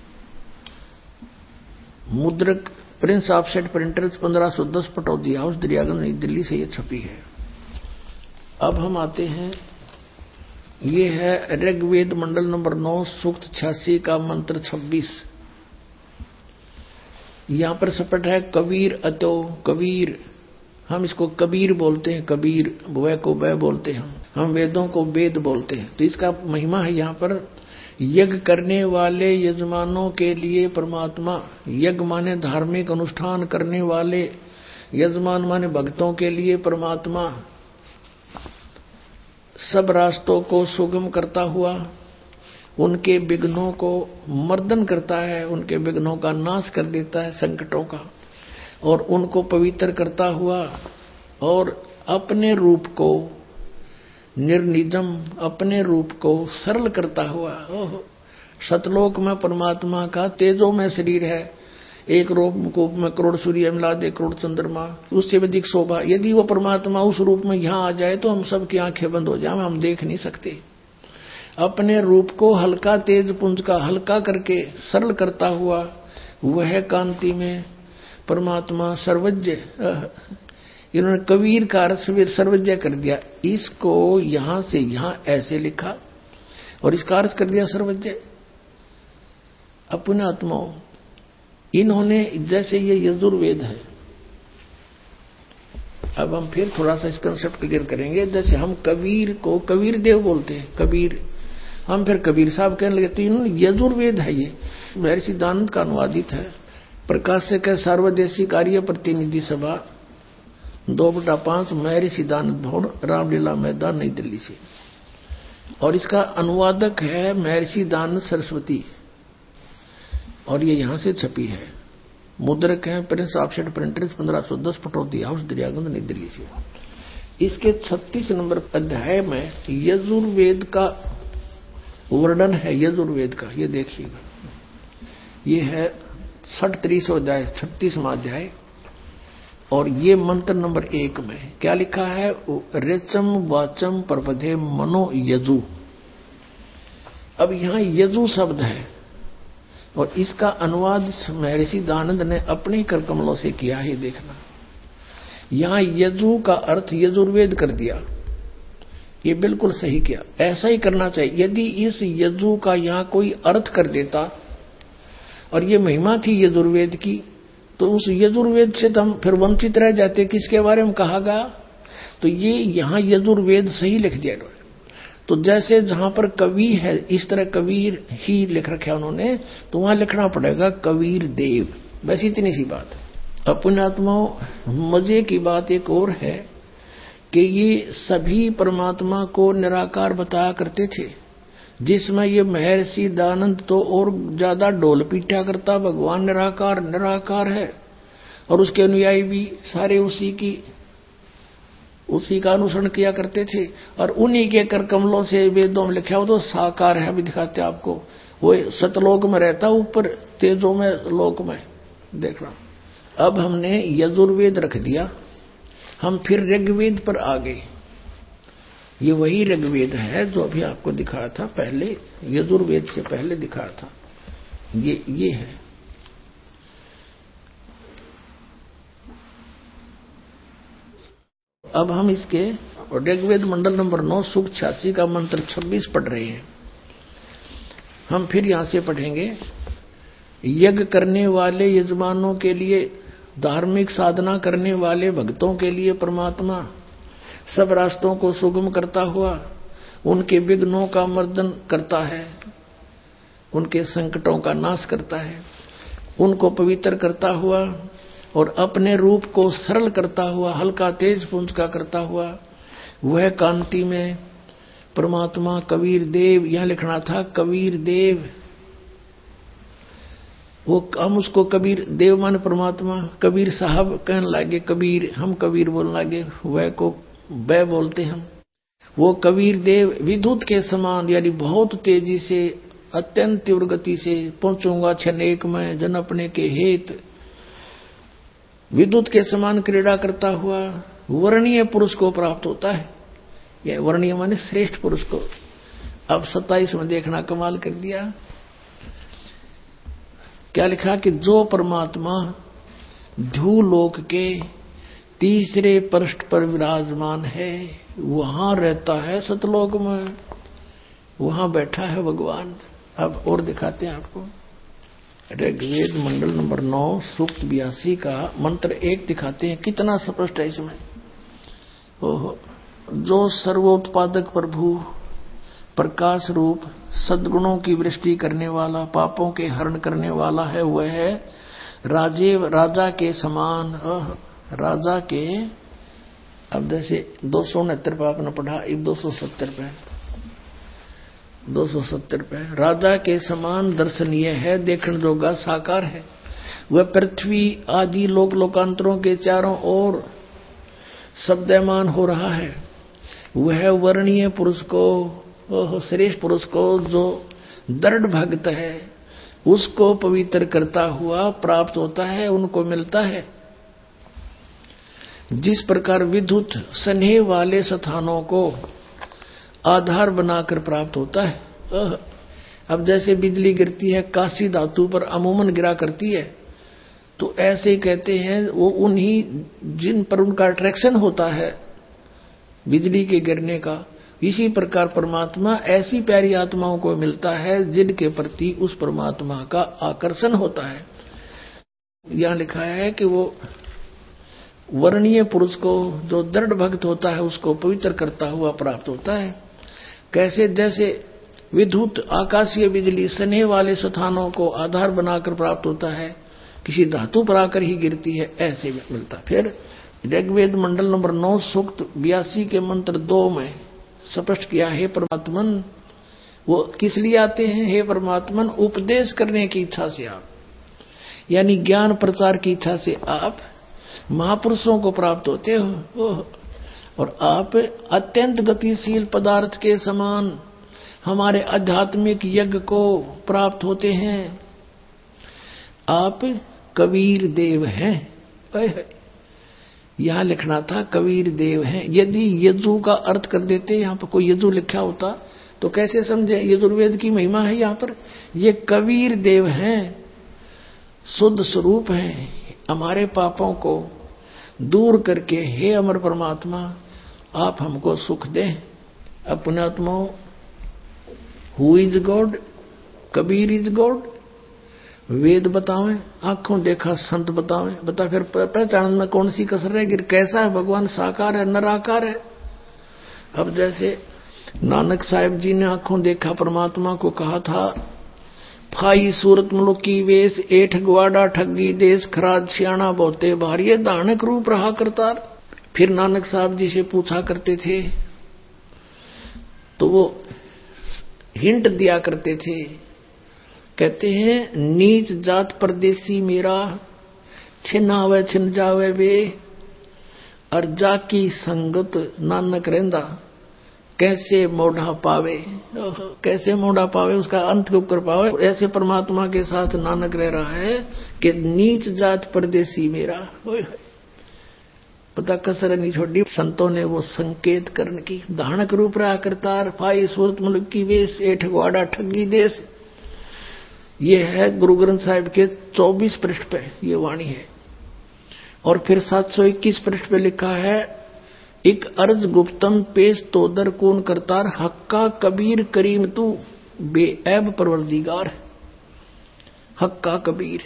मुद्रक Prince Offset Printers 1510 Pataudi House Daryaganj, New Delhi से ये छपी है। अब हम आते हैं, ये है ऋग्वेद मंडल नंबर 9 सूक्त 86 का मंत्र 26। यहां पर सपट है कबीर अतो कबीर, हम इसको कबीर बोलते हैं, कबीर वह को वह बोलते हैं, हम वेदों को वेद बोलते हैं। तो इसका महिमा है यहाँ पर, यज्ञ करने वाले यजमानों के लिए परमात्मा, यज्ञ माने धार्मिक अनुष्ठान करने वाले, यजमान माने भक्तों के लिए परमात्मा सब रास्तों को सुगम करता हुआ उनके विघ्नों को मर्दन करता है, उनके विघ्नों का नाश कर देता है, संकटों का, और उनको पवित्र करता हुआ और अपने रूप को निर्निजम, अपने रूप को सरल करता हुआ। सतलोक में परमात्मा का तेजो में शरीर है, एक रूप में करोड़ सूर्य मिला दे, करोड़ चंद्रमा, उससे अधिक शोभा। यदि वो परमात्मा उस रूप में यहाँ आ जाए तो हम सबकी आंखें बंद हो जाए, हम देख नहीं सकते। अपने रूप को हल्का तेज पुंज का हल्का करके सरल करता हुआ वह कांति में परमात्मा सर्वज्ञ। इन्होंने कबीर का अर्थ सर्वज्ञ कर दिया, इसको यहां से यहां ऐसे लिखा और इसका अर्थ कर दिया सर्वज्ञ। अपने आत्माओं, इन्होंने जैसे ये यजुर्वेद है, अब हम फिर थोड़ा सा इस कंसेप्ट क्लियर करेंगे। जैसे हम कबीर को कबीर देव बोलते हैं, कबीर, हम फिर कबीर साहब कहने लगे, तो इन्होंने यजुर्वेद है, ये महर्षि दानंद का अनुवादित है। प्रकाशक है सार्वदेशी कार्य प्रतिनिधि सभा 2/5 महर्षि दानंद भवन, रामलीला मैदान, नई दिल्ली से। और इसका अनुवादक है महर्षि दानंद सरस्वती, और ये यहां से छपी है। मुद्रक है Prince Offset Printers 1510 Pataudi House Daryaganj, New Delhi से। इसके 36 नंबर अध्याय में यजुर्वेद का वर्णन है, यजुर्वेद का, ये देखिएगा, ये है 63वां अध्याय, 36वां अध्याय, और ये मंत्र नंबर 1 में क्या लिखा है, रेचम वाचम प्रपदे मनो यजु। अब यहां यजु शब्द है और इसका अनुवाद महर्षि दानंद ने अपने कर कमलों से किया है। देखना, यहां यजु का अर्थ यजुर्वेद कर दिया, ये बिल्कुल सही किया, ऐसा ही करना चाहिए। यदि इस यजु का यहां कोई अर्थ कर देता और ये महिमा थी यजुर्वेद की, तो उस यजुर्वेद से तो हम फिर वंचित रह जाते, किसके बारे में कहा गया। तो ये यहां यजुर्वेद सही लिख दिया। तो जैसे जहां पर कवि है, इस तरह कबीर ही लिख रखा उन्होंने, तो वहां लिखना पड़ेगा कबीर देव। बस इतनी सी बात है। अपने आत्माओं, मजे की बात एक और है कि ये सभी परमात्मा को निराकार बताया करते थे, जिसमें ये महर्षि दानंद तो और ज्यादा ढोल पीटा करता, भगवान निराकार निराकार है, और उसके अनुयायी भी सारे उसी का अनुसरण किया करते थे। और उन्हीं के कर कमलों से वेदों में लिखा हो तो साकार है, अभी दिखाते आपको। वो सतलोक में रहता, ऊपर तेजों में लोक में, देखना। अब हमने यजुर्वेद रख दिया, हम फिर ऋग्वेद पर आ गए। ये वही ऋग्वेद है जो अभी आपको दिखाया था पहले, यजुर्वेद से पहले दिखाया था, ये है। अब हम इसके ऋग्वेद मंडल नंबर 9 सूक्त 86 का मंत्र 26 पढ़ रहे हैं। हम फिर यहां से पढ़ेंगे, यज्ञ करने वाले यजमानों के लिए, धार्मिक साधना करने वाले भक्तों के लिए परमात्मा सब रास्तों को सुगम करता हुआ उनके विघ्नों का मर्दन करता है, उनके संकटों का नाश करता है, उनको पवित्र करता हुआ और अपने रूप को सरल करता हुआ, हल्का तेज पुंज का करता हुआ वह कांति में परमात्मा कबीर देव, यह लिखना था कबीर देव। वो हम उसको कबीर देव मान परमात्मा, कबीर साहब कहने लगे, कबीर, हम कबीर बोलने लगे, वह को वह बोलते हम। वो कबीर देव विद्युत के समान, यानी बहुत तेजी से, अत्यंत तीव्र गति से पहुंचूंगा छनेक में जन अपने के हेत, विद्युत के समान क्रीड़ा करता हुआ वर्णीय पुरुष को प्राप्त होता है। यह वर्णीय माने श्रेष्ठ पुरुष को। अब 27 में देखना, कमाल कर दिया, क्या लिखा कि जो परमात्मा ध्रुवलोक के तीसरे पृष्ठ पर विराजमान है, वहां रहता है सतलोक में, वहां बैठा है भगवान। अब और दिखाते हैं आपको, ऋग्वेद मंडल नंबर 9 सूक्त 82 का मंत्र 1 दिखाते हैं, कितना स्पष्ट है इसमें। ओहो, जो सर्वोत्पादक प्रभु प्रकाश रूप सद्गुणों की वृष्टि करने वाला, पापों के हरण करने वाला है। वह है राजा के समान। राजा के, अब जैसे 269 पे आपने पढ़ा, अब 270 पे राजा के समान दर्शनीय है, देखने जोगा साकार है। वह पृथ्वी आदि लोकांतरों के चारों ओर शब्दमान हो रहा है। वह वर्णीय पुरुष को, श्रेष्ठ पुरुष को जो दृढ़ भक्त है उसको पवित्र करता हुआ प्राप्त होता है, उनको मिलता है। जिस प्रकार विद्युत स्नेह वाले स्थानों को आधार बनाकर प्राप्त होता है। अब जैसे बिजली गिरती है कांसी धातु पर अमूमन गिरा करती है, तो ऐसे ही कहते हैं वो उन्हीं जिन पर उनका अट्रैक्शन होता है बिजली के गिरने का, इसी प्रकार परमात्मा ऐसी प्यारी आत्माओं को मिलता है जिनके प्रति उस परमात्मा का आकर्षण होता है। यहां लिखा है कि वो वर्णीय पुरुष को जो दृढ़ भक्त होता है उसको पवित्र करता हुआ प्राप्त होता है। कैसे? जैसे विद्युत आकाशीय बिजली स्नेह वाले स्थानों को आधार बनाकर प्राप्त होता है, किसी धातु पर आकर ही गिरती है, ऐसे मिलता। फिर ऋग्वेद मंडल नंबर 9 सूक्त 82 के मंत्र 2 में स्पष्ट किया, हे परमात्मन, वो किस लिए आते हैं? हे परमात्मन, उपदेश करने की इच्छा से आप, यानी ज्ञान प्रचार की इच्छा से आप महापुरुषों को प्राप्त होते हो। और आप अत्यंत गतिशील पदार्थ के समान हमारे आध्यात्मिक यज्ञ को प्राप्त होते हैं। आप कबीर देव हैं। यहां लिखना था कबीर देव हैं। यदि यजु का अर्थ कर देते, यहां पर कोई यजु लिखा होता तो कैसे समझे? यजुर्वेद की महिमा है यहां पर। ये कबीर देव हैं, शुद्ध स्वरूप हैं, हमारे पापों को दूर करके हे अमर परमात्मा आप हमको सुख दें। अपने आत्माओं, who is God? Kabir is God. Ved बतावें, आंखों देखा संत बतावें, बता फिर पहचान में कौन सी कसर रहेगी? कैसा है भगवान? साकार है, निराकार है। अब जैसे नानक साहिब जी ने आंखों देखा परमात्मा को कहा था, फाई सूरत मुलुकी वेश एठ ग्वाड़ा ठगी देश खराज सियाणा बहुते भारी दानक रूप रहा करतार। फिर नानक साहब जी से पूछा करते थे तो वो हिंट दिया करते थे, कहते हैं नीच जात परदेसी मेरा, छिन आवे छिन जावे वे, और जाकी संगत नानक रहंदा, कैसे मोढ़ा पावे। कैसे मोढ़ा पावे? उसका अंत के ऊपर पावे। ऐसे परमात्मा के साथ नानक रह रहा है कि नीच जात परदेसी मेरा। पता कसर नहीं छोड़ी। संतों ने वो संकेत करने की, धानक रूप रहा करतार, फाई सूरत मुल्क की वेश एठ ग्वाड़ा ठगी देश। ये है गुरु ग्रंथ साहिब के 24 पृष्ठ पे ये वाणी है। और फिर 721 पृष्ठ पे लिखा है, एक अर्ज गुप्तम पेश तोदर कौन करतार, हक्का कबीर करीम तू बेऐब परवरदिगार। हक्का कबीर,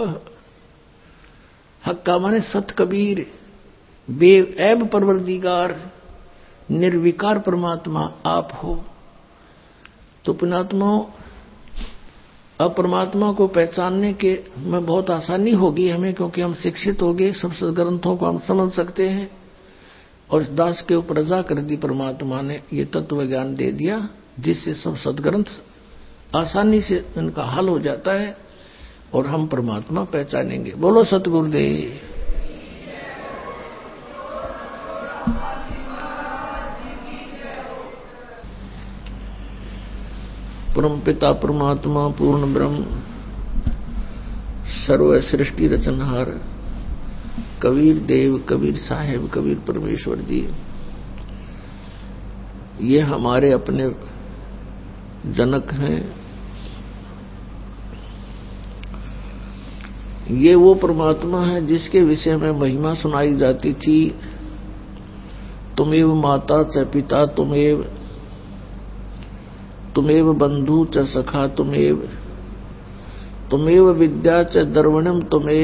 हक्का माने सत कबीर, बेऐब परवरदिगार, निर्विकार परमात्मा आप हो। तो पुण्यात्माओं, अब परमात्मा को पहचानने के में बहुत आसानी होगी हमें, क्योंकि हम शिक्षित हो गए, सब सदग्रंथों को हम समझ सकते हैं। और इस दास के ऊपर रजा कर दी परमात्मा ने, ये तत्व ज्ञान दे दिया जिससे सब सदग्रंथ आसानी से इनका हल हो जाता है और हम परमात्मा पहचानेंगे। बोलो सतगुरुदेव। परम पिता परमात्मा पूर्ण ब्रह्म सर्व सृष्टि रचनहार कबीर देव, कबीर साहेब, कबीर परमेश्वर जी, ये हमारे अपने जनक हैं। ये वो परमात्मा है जिसके विषय में महिमा सुनाई जाती थी, तुमेव माता च पिता तुमेव बंधु च सखा तुमेव विद्या च दर्वणम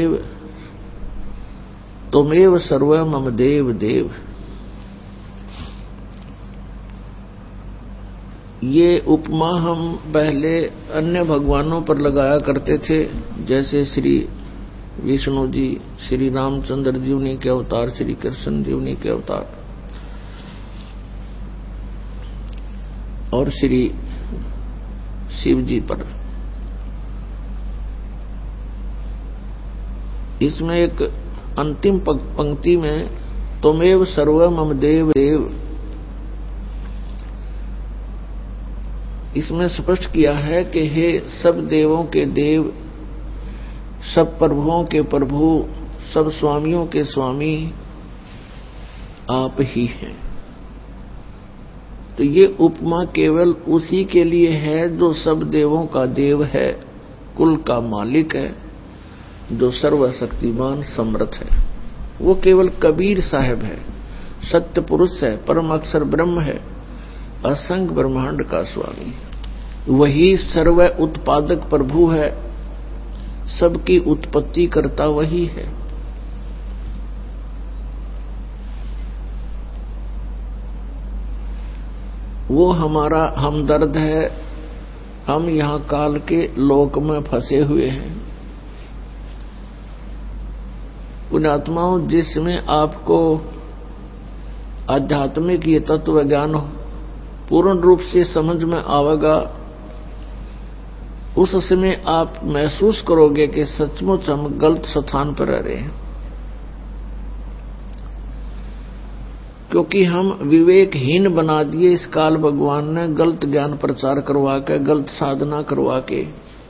तुमेव सर्व मम देव देव। ये उपमा हम पहले अन्य भगवानों पर लगाया करते थे, जैसे श्री विष्णु जी, श्री रामचंद्र जी उन्हीं के अवतार, श्री कृष्ण जी उन्हीं के अवतार, और श्री शिव जी पर। इसमें एक अंतिम पंक्ति में त्वमेव सर्व मम देव देव, इसमें स्पष्ट किया है कि हे सब देवों के देव, सब प्रभुओं के प्रभु, सब स्वामियों के स्वामी आप ही हैं। तो ये उपमा केवल उसी के लिए है जो सब देवों का देव है, कुल का मालिक है, जो सर्वशक्तिमान समर्थ है। वो केवल कबीर साहब है, सत्य पुरुष है, परम अक्षर ब्रह्म है, असंग ब्रह्मांड का स्वामी। वही सर्व उत्पादक प्रभु है, सबकी उत्पत्ति करता वही है। वो हमारा हमदर्द है। हम यहां काल के लोक में फंसे हुए हैं। पुण्यात्माओं, जिसमें आपको आध्यात्मिक ये तत्व ज्ञान पूर्ण रूप से समझ में आवेगा, उस समय आप महसूस करोगे कि सचमुच हम गलत स्थान पर रह रहे हैं, क्योंकि हम विवेकहीन बना दिए इस काल भगवान ने, गलत ज्ञान प्रचार करवा के, गलत साधना करवा के।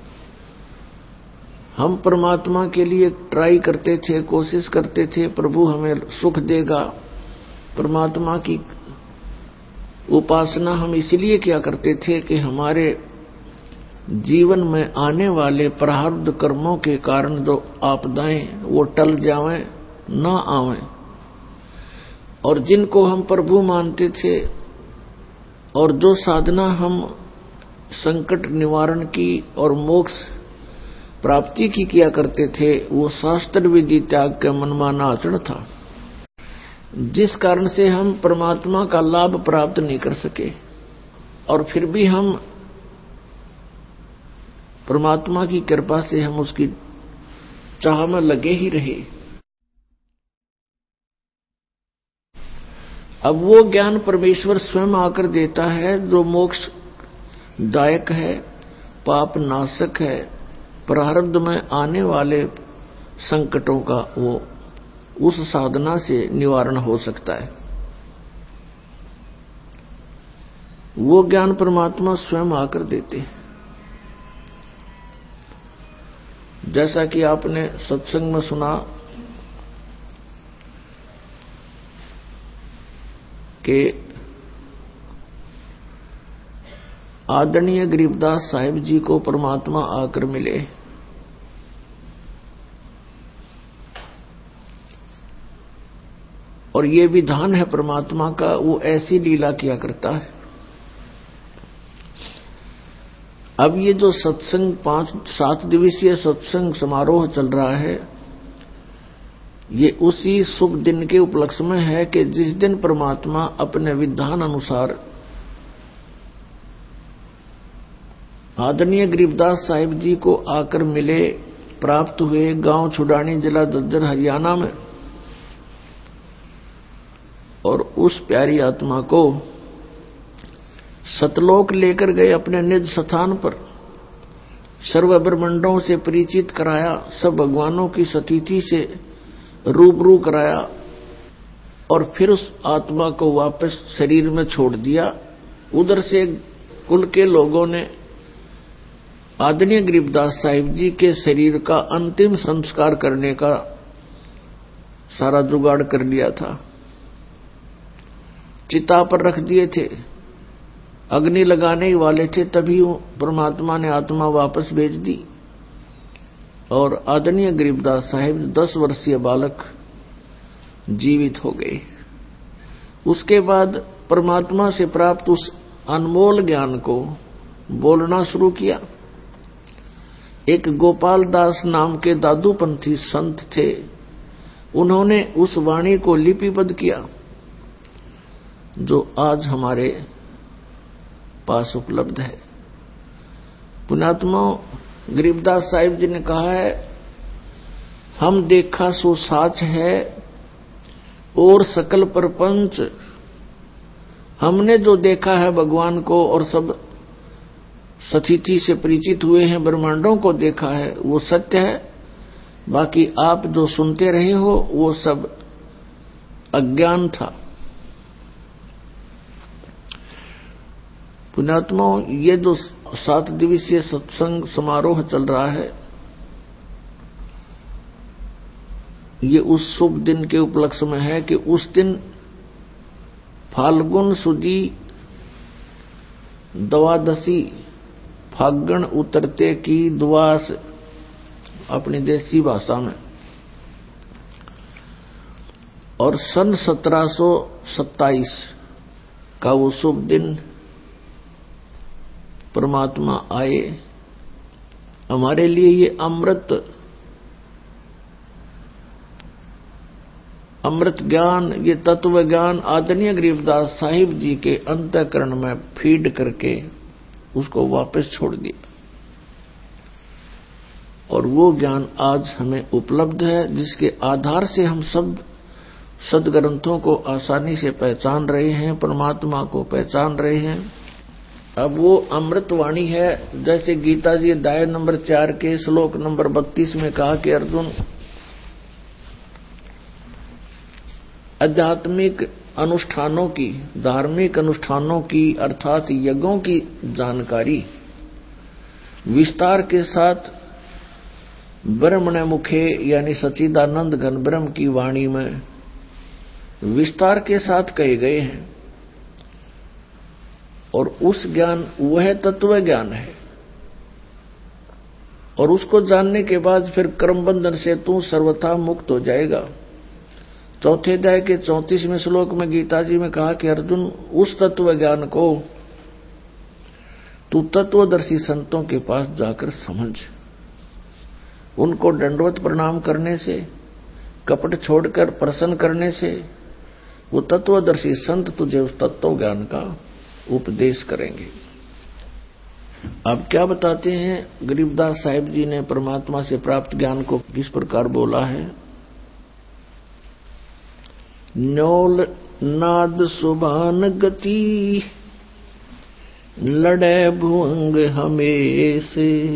हम परमात्मा के लिए ट्राई करते थे, कोशिश करते थे, प्रभु हमें सुख देगा। परमात्मा की उपासना हम इसलिए किया करते थे कि हमारे जीवन में आने वाले प्रारब्ध कर्मों के कारण जो आपदाएं वो टल जावें, न आवें। और जिनको हम प्रभु मानते थे और जो साधना हम संकट निवारण की और मोक्ष प्राप्ति की किया करते थे, वो शास्त्र विधि त्याग के मनमाना आचरण था, जिस कारण से हम परमात्मा का लाभ प्राप्त नहीं कर सके। और फिर भी हम परमात्मा की कृपा से हम उसकी चाह में लगे ही रहे। अब वो ज्ञान परमेश्वर स्वयं आकर देता है जो मोक्ष दायक है, पाप नाशक है, प्रारब्ध में आने वाले संकटों का वो उस साधना से निवारण हो सकता है। वो ज्ञान परमात्मा स्वयं आकर देते हैं। जैसा कि आपने सत्संग में सुना कि आदरणीय गरीबदास साहिब जी को परमात्मा आकर मिले। और ये विधान है परमात्मा का, वो ऐसी लीला किया करता है। अब ये जो सत्संग 5-7 दिवसीय सत्संग समारोह चल रहा है, ये उसी शुभ दिन के उपलक्ष्य में है कि जिस दिन परमात्मा अपने विधान अनुसार आदरणीय गरीबदास साहिब जी को आकर मिले, प्राप्त हुए गांव छुड़ानी, जिला झज्जर, हरियाणा में। और उस प्यारी आत्मा को सतलोक लेकर गए अपने निज स्थान पर, सर्व ब्रह्मांडों से परिचित कराया, सब भगवानों की सतीति से रूबरू कराया, और फिर उस आत्मा को वापस शरीर में छोड़ दिया। उधर से कुल के लोगों ने आदरणीय गरीबदास साहिब जी के शरीर का अंतिम संस्कार करने का सारा जुगाड़ कर लिया था। चिता पर रख दिए थे, अग्नि लगाने ही वाले थे, तभी परमात्मा ने आत्मा वापस भेज दी। और आदरणीय गरीबदास साहिब 10 वर्षीय बालक जीवित हो गए। उसके बाद परमात्मा से प्राप्त उस अनमोल ज्ञान को बोलना शुरू किया। एक गोपाल दास नाम के दादूपंथी संत थे, उन्होंने उस वाणी को लिपिबद्ध किया जो आज हमारे पास उपलब्ध है। पुण्यात्मा गरीबदास साहिब जी ने कहा है, हम देखा सो साच है और सकल प्रपंच। हमने जो देखा है भगवान को और सब सतिथि से परिचित हुए हैं, ब्रह्मांडों को देखा है, वो सत्य है। बाकी आप जो सुनते रहे हो वो सब अज्ञान था। पुण्यात्माओं, ये जो 7 दिवसीय सत्संग समारोह चल रहा है, ये उस शुभ दिन के उपलक्ष्य में है कि उस दिन फाल्गुन सुदी द्वादशी, फागण उतरते की द्वास अपनी देसी भाषा में, और सन 1727 का वो शुभ दिन परमात्मा आए। हमारे लिए ये अमृत ज्ञान, ये तत्व ज्ञान आदरणीय गरीबदास साहिब जी के अंतःकरण में फीड करके उसको वापस छोड़ दिया, और वो ज्ञान आज हमें उपलब्ध है, जिसके आधार से हम सब सदग्रंथों को आसानी से पहचान रहे हैं, परमात्मा को पहचान रहे हैं। अब वो अमृत वाणी है, जैसे गीता जी अध्याय नंबर 4 के श्लोक नंबर 32 में कहा कि अर्जुन, आध्यात्मिक अनुष्ठानों की, धार्मिक अनुष्ठानों की अर्थात यज्ञों की जानकारी विस्तार के साथ ब्रह्मण मुखे यानी सच्चिदानंद घन ब्रह्म की वाणी में विस्तार के साथ कहे गए हैं, और उस ज्ञान वह तत्व ज्ञान है, और उसको जानने के बाद फिर कर्म बंधन से तू सर्वथा मुक्त हो जाएगा। चौथे अध्याय के 34वें श्लोक में गीता जी में कहा कि अर्जुन, उस तत्व ज्ञान को तू तत्वदर्शी संतों के पास जाकर समझ। उनको दंडवत प्रणाम करने से, कपट छोड़कर प्रसन्न करने से वो तत्वदर्शी संत तुझे उस तत्व ज्ञान का उपदेश करेंगे। अब क्या बताते हैं गरीबदास साहिब जी ने परमात्मा से प्राप्त ज्ञान को किस प्रकार बोला है। न्योल नाद सुभान गति, लड़े भुवंग हमेश,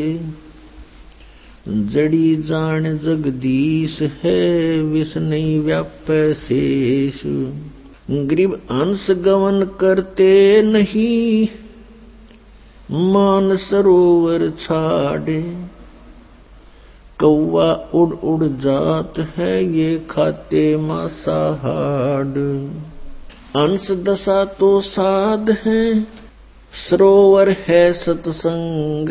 जड़ी जान जगदीश है, विष नहीं व्यापै शेष। गरीब हंस गवन करते नहीं, मान सरोवर छाड़े, कौवा उड़ उड़ जात है, ये खाते मांसाहार। अंश दशा तो साध है, सरोवर है सत्संग,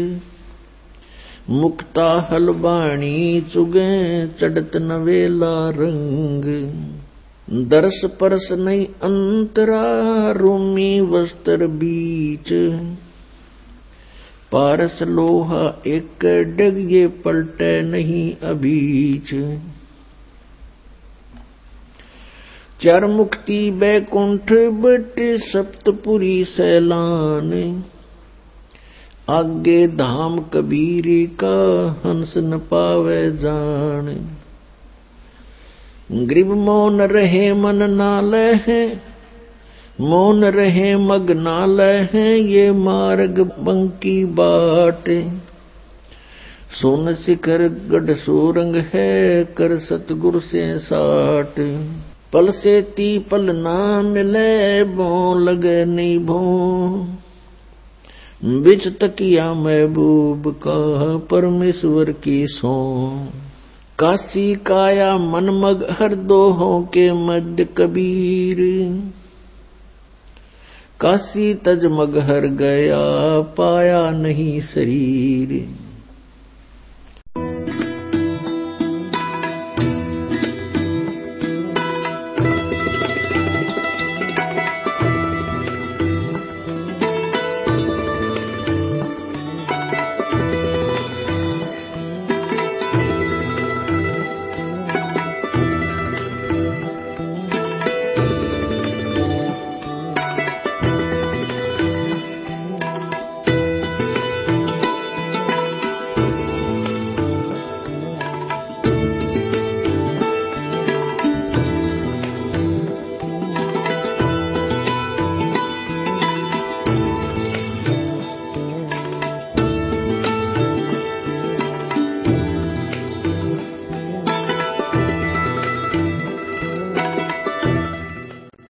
मुक्ता हलबाणी चुगे, चढ़त नवेला रंग। दर्श परस नहीं अंतरा, रूमी वस्त्र बीच, पारस लोहा एक डग, ये पलटे नहीं अबीच। चार मुक्ति बैकुंठ बट, सप्तपुरी सैलान, आगे धाम कबीर का, हंस न पावे जान। गरीब मौन रहे मन नालय है, मौन रहे मग नालय है, ये मार्ग बंकी बाट। सोन शिखर गढ़ सोरंग है, कर सतगुरु से साट। पल से ती पल ना मिले, भों लगे नहीं भों, बिच तकिया महबूब का, परमेश्वर की सो। काशी काया मनमग हर दोहों के मध्य कबीर, काशी तज मगहर गया, पाया नहीं शरीर।